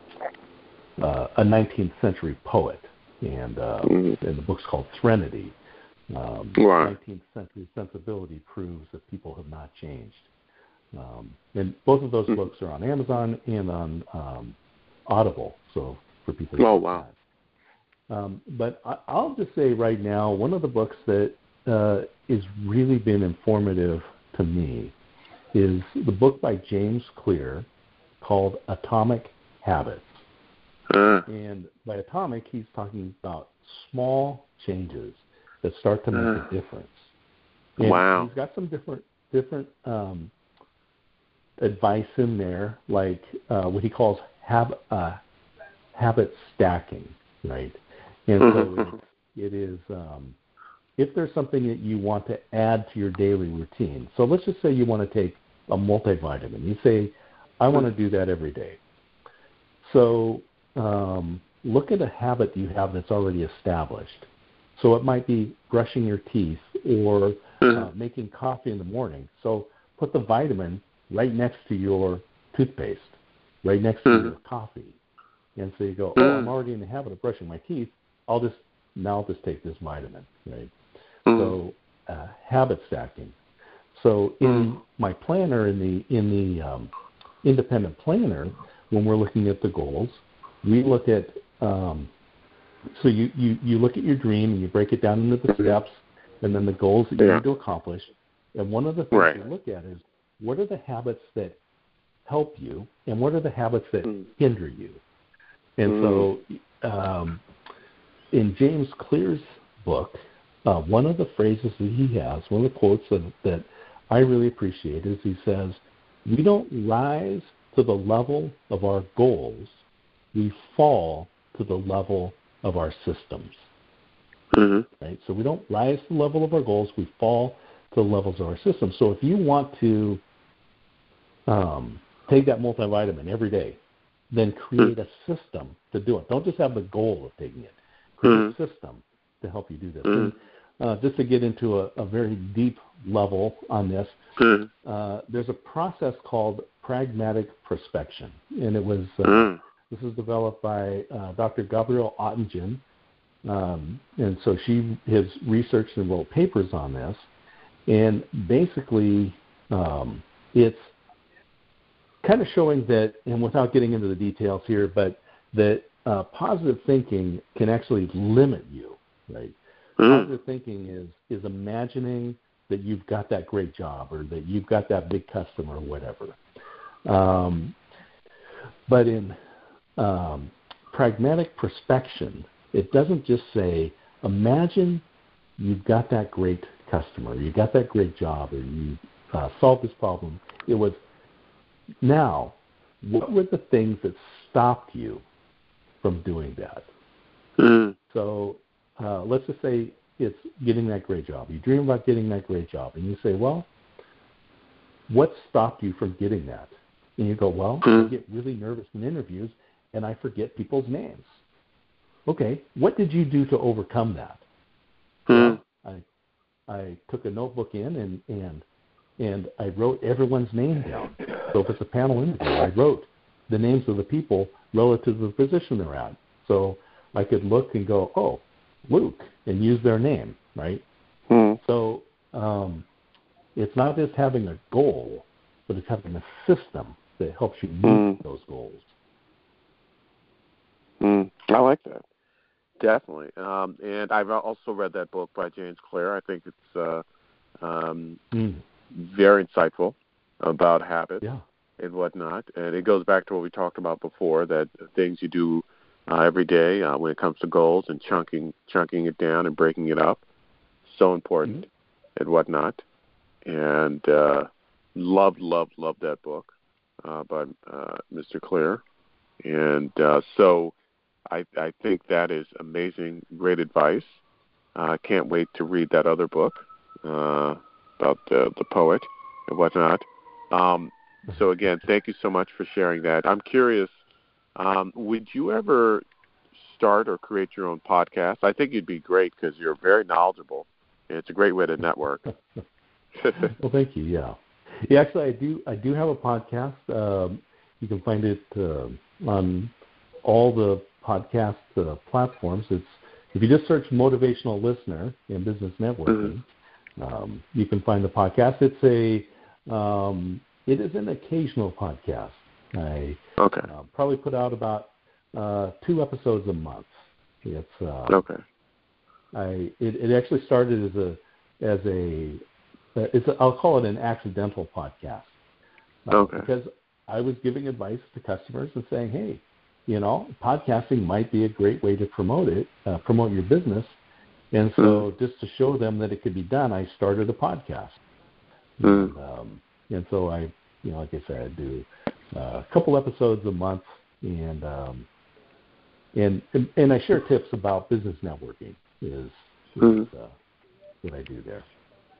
uh, a nineteenth century poet. And, uh, mm-hmm. and the book's called Threnody. Um, wow. nineteenth century sensibility proves that people have not changed. Um, and both of those mm-hmm. books are on Amazon and on um, Audible, so for people who Oh, wow. Um, but I, I'll just say right now, one of the books that uh, has really been informative to me is the book by James Clear called Atomic Habits. Uh, and by atomic, he's talking about small changes that start to make uh, a difference. And wow. he's got some different different um, advice in there, like uh, what he calls hab- uh, habit stacking, right? And so it, it is um, if there's something that you want to add to your daily routine. So let's just say you want to take a multivitamin. You say, I want to do that every day. So Um, look at a habit you have that's already established. So it might be brushing your teeth or uh, making coffee in the morning. So put the vitamin right next to your toothpaste, right next to your coffee. And so you go, oh, I'm already in the habit of brushing my teeth. I'll just, now I'll just take this vitamin, right? So uh, habit stacking. So in my planner, in the, in the um, independent planner, when we're looking at the goals, we look at, um, so you, you, you look at your dream and you break it down into the steps and then the goals that you yeah. need to accomplish. And one of the things right. you look at is what are the habits that help you and what are the habits that mm. hinder you? And mm. so um, in James Clear's book, uh, one of the phrases that he has, one of the quotes that, that I really appreciate is he says, we don't rise to the level of our goals, we fall to the level of our systems. Mm-hmm. Right? So we don't rise to the level of our goals, we fall to the levels of our systems. So if you want to um, take that multivitamin every day, then create mm-hmm. a system to do it. Don't just have the goal of taking it. Create mm-hmm. a system to help you do this. Mm-hmm. And, uh, just to get into a, a very deep level on this, mm-hmm. uh, there's a process called pragmatic prospection, and it was uh, mm-hmm. this was developed by uh, Doctor Gabrielle Oettingen, um, and so she has researched and wrote papers on this, and basically um, it's kind of showing that, and without getting into the details here, but that uh, positive thinking can actually limit you, right? Mm. Positive thinking is is imagining that you've got that great job or that you've got that big customer or whatever. Um, but in um, pragmatic prospection, it doesn't just say, imagine you've got that great customer, you got that great job, or you uh, solved this problem. It was, now, what were the things that stopped you from doing that? Mm. So uh, let's just say it's getting that great job. You dream about getting that great job, and you say, well, what stopped you from getting that? And you go, well, mm. I get really nervous in interviews, and I forget people's names. Okay, what did you do to overcome that? Mm. Well, I I took a notebook in and, and and I wrote everyone's name down. So if it's a panel interview, I wrote the names of the people relative to the position they're at. So I could look and go, oh, Luke, and use their name, right? Mm. So um, it's not just having a goal, but it's having a system that helps you meet mm. those goals. Mm. I like that. Definitely. Um, and I've also read that book by James Clear. I think it's uh, um, mm. very insightful about habits yeah. and whatnot. And it goes back to what we talked about before, that things you do uh, every day uh, when it comes to goals and chunking chunking it down and breaking it up, so important mm-hmm. and whatnot. And uh, loved, loved, loved that book. uh, by uh, Mister Clear. And uh, so I, I think that is amazing, great advice. I uh, can't wait to read that other book uh, about uh, the poet and whatnot. Um, so, again, thank you so much for sharing that. I'm curious, um, would you ever start or create your own podcast? I think you'd be great because you're very knowledgeable. And it's a great way to network. Well, thank you. Yeah, yeah. Actually, I do. I do have a podcast. Um, you can find it uh, on all the podcast uh, platforms. It's if you just search "Motivational Listener" in Business Networking, mm-hmm. um, you can find the podcast. It's a um, it is an occasional podcast. I okay. uh, probably put out about uh, two episodes a month. It's uh, okay. I it, it actually started as a as a it's a, I'll call it an accidental podcast. Uh, okay. Because I was giving advice to customers and saying, hey, you know, podcasting might be a great way to promote it, uh, promote your business. And so mm. just to show them that it could be done, I started a podcast. Mm. And, um, and so I, you know, like I said, I do uh, a couple episodes a month, and um, and and I share tips about business networking. Is, is mm. uh, what I do there.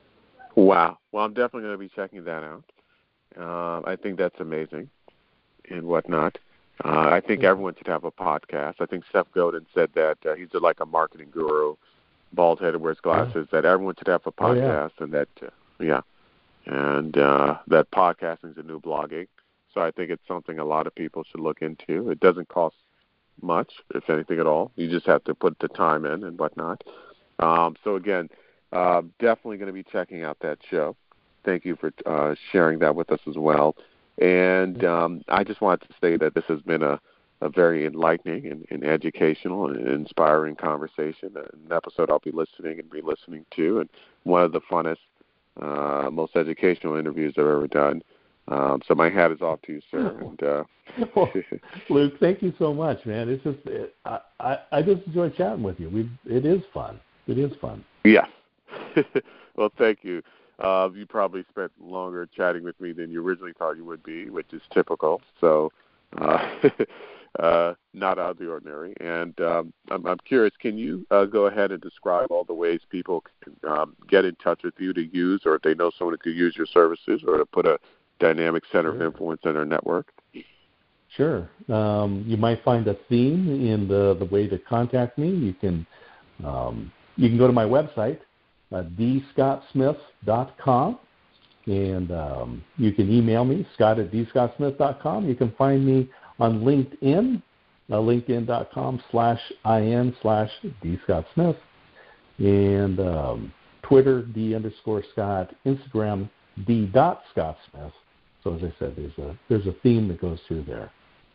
Wow. Well, I'm definitely going to be checking that out. Uh, I think that's amazing and whatnot. Uh, I think everyone should have a podcast. I think Seth Godin said that uh, he's like a marketing guru, bald-headed, wears glasses, yeah. that everyone should have a podcast, oh, yeah. and that, uh, yeah, and uh, that podcasting is a new blogging. So I think it's something a lot of people should look into. It doesn't cost much, if anything at all. You just have to put the time in and whatnot. Um, so, again, uh, definitely going to be checking out that show. Thank you for uh, sharing that with us as well. And um, I just wanted to say that this has been a, a very enlightening and, and educational and inspiring conversation, an episode I'll be listening and re-listening to, and one of the funnest, uh, most educational interviews I've ever done. Um, so my hat is off to you, sir. And, uh, well, Luke, thank you so much, man. It's just it, I, I I just enjoy chatting with you. We it is fun. It is fun. Yeah. Well, thank you. Uh, you probably spent longer chatting with me than you originally thought you would be, which is typical. So, uh, uh, not out of the ordinary. And um, I'm, I'm curious, can you uh, go ahead and describe all the ways people can um, get in touch with you to use, or if they know someone who could use your services, or to put a dynamic center sure. of influence in their network? Sure. Um, you might find a theme in the, the way to contact me. You can um, you can go to my website, uh, d scott smith dot com, and um, you can email me, scott at d scott smith dot com. You can find me on LinkedIn, uh, linkedin.com slash in slash dscottsmith, and um, Twitter, d underscore scott, Instagram, d dot scottsmith. So as I said, there's a there's a theme that goes through there.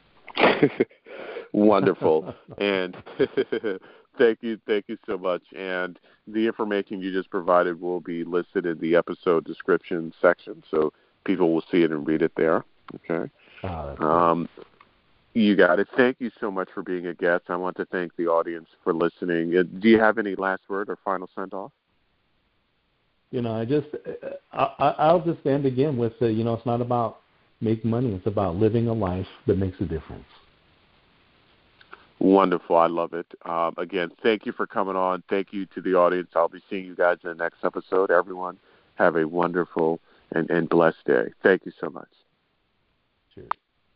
Wonderful. And thank you, thank you so much. And the information you just provided will be listed in the episode description section, so people will see it and read it there. Okay. Oh, um, you got it. Thank you so much for being a guest. I want to thank the audience for listening. Do you have any last word or final send-off? You know, I just, I, I'll just end again with, uh, you know, it's not about making money. It's about living a life that makes a difference. Wonderful. I love it. Um, again, thank you for coming on. Thank you to the audience. I'll be seeing you guys in the next episode. Everyone, have a wonderful and, and blessed day. Thank you so much. Cheers.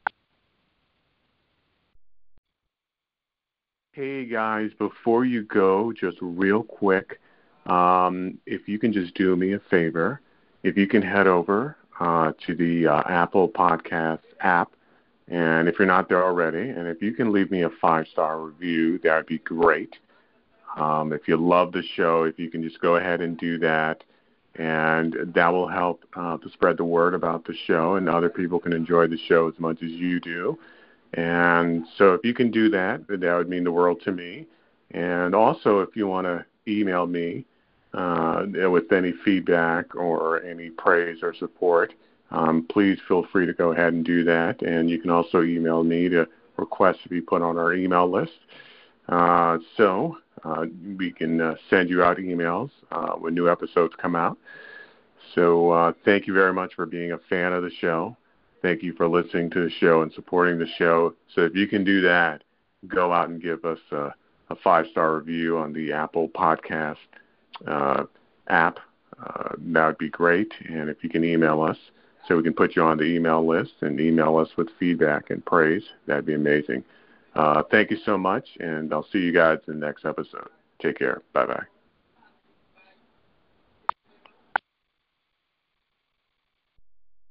Hey, guys, before you go, just real quick, Um, if you can just do me a favor, if you can head over uh, to the uh, Apple Podcast app, and if you're not there already, and if you can leave me a five-star review, that would be great. Um, if you love the show, if you can just go ahead and do that, and that will help uh, to spread the word about the show, and other people can enjoy the show as much as you do. And so if you can do that, that would mean the world to me. And also, if you want to email me, Uh, with any feedback or any praise or support, um, please feel free to go ahead and do that. And you can also email me to request to be put on our email list. Uh, so uh, we can uh, send you out emails uh, when new episodes come out. So uh, thank you very much for being a fan of the show. Thank you for listening to the show and supporting the show. So if you can do that, go out and give us a, a five-star review on the Apple Podcast uh, app. Uh, that would be great. And if you can email us so we can put you on the email list and email us with feedback and praise, that'd be amazing. Uh, thank you so much, and I'll see you guys in the next episode. Take care. Bye-bye.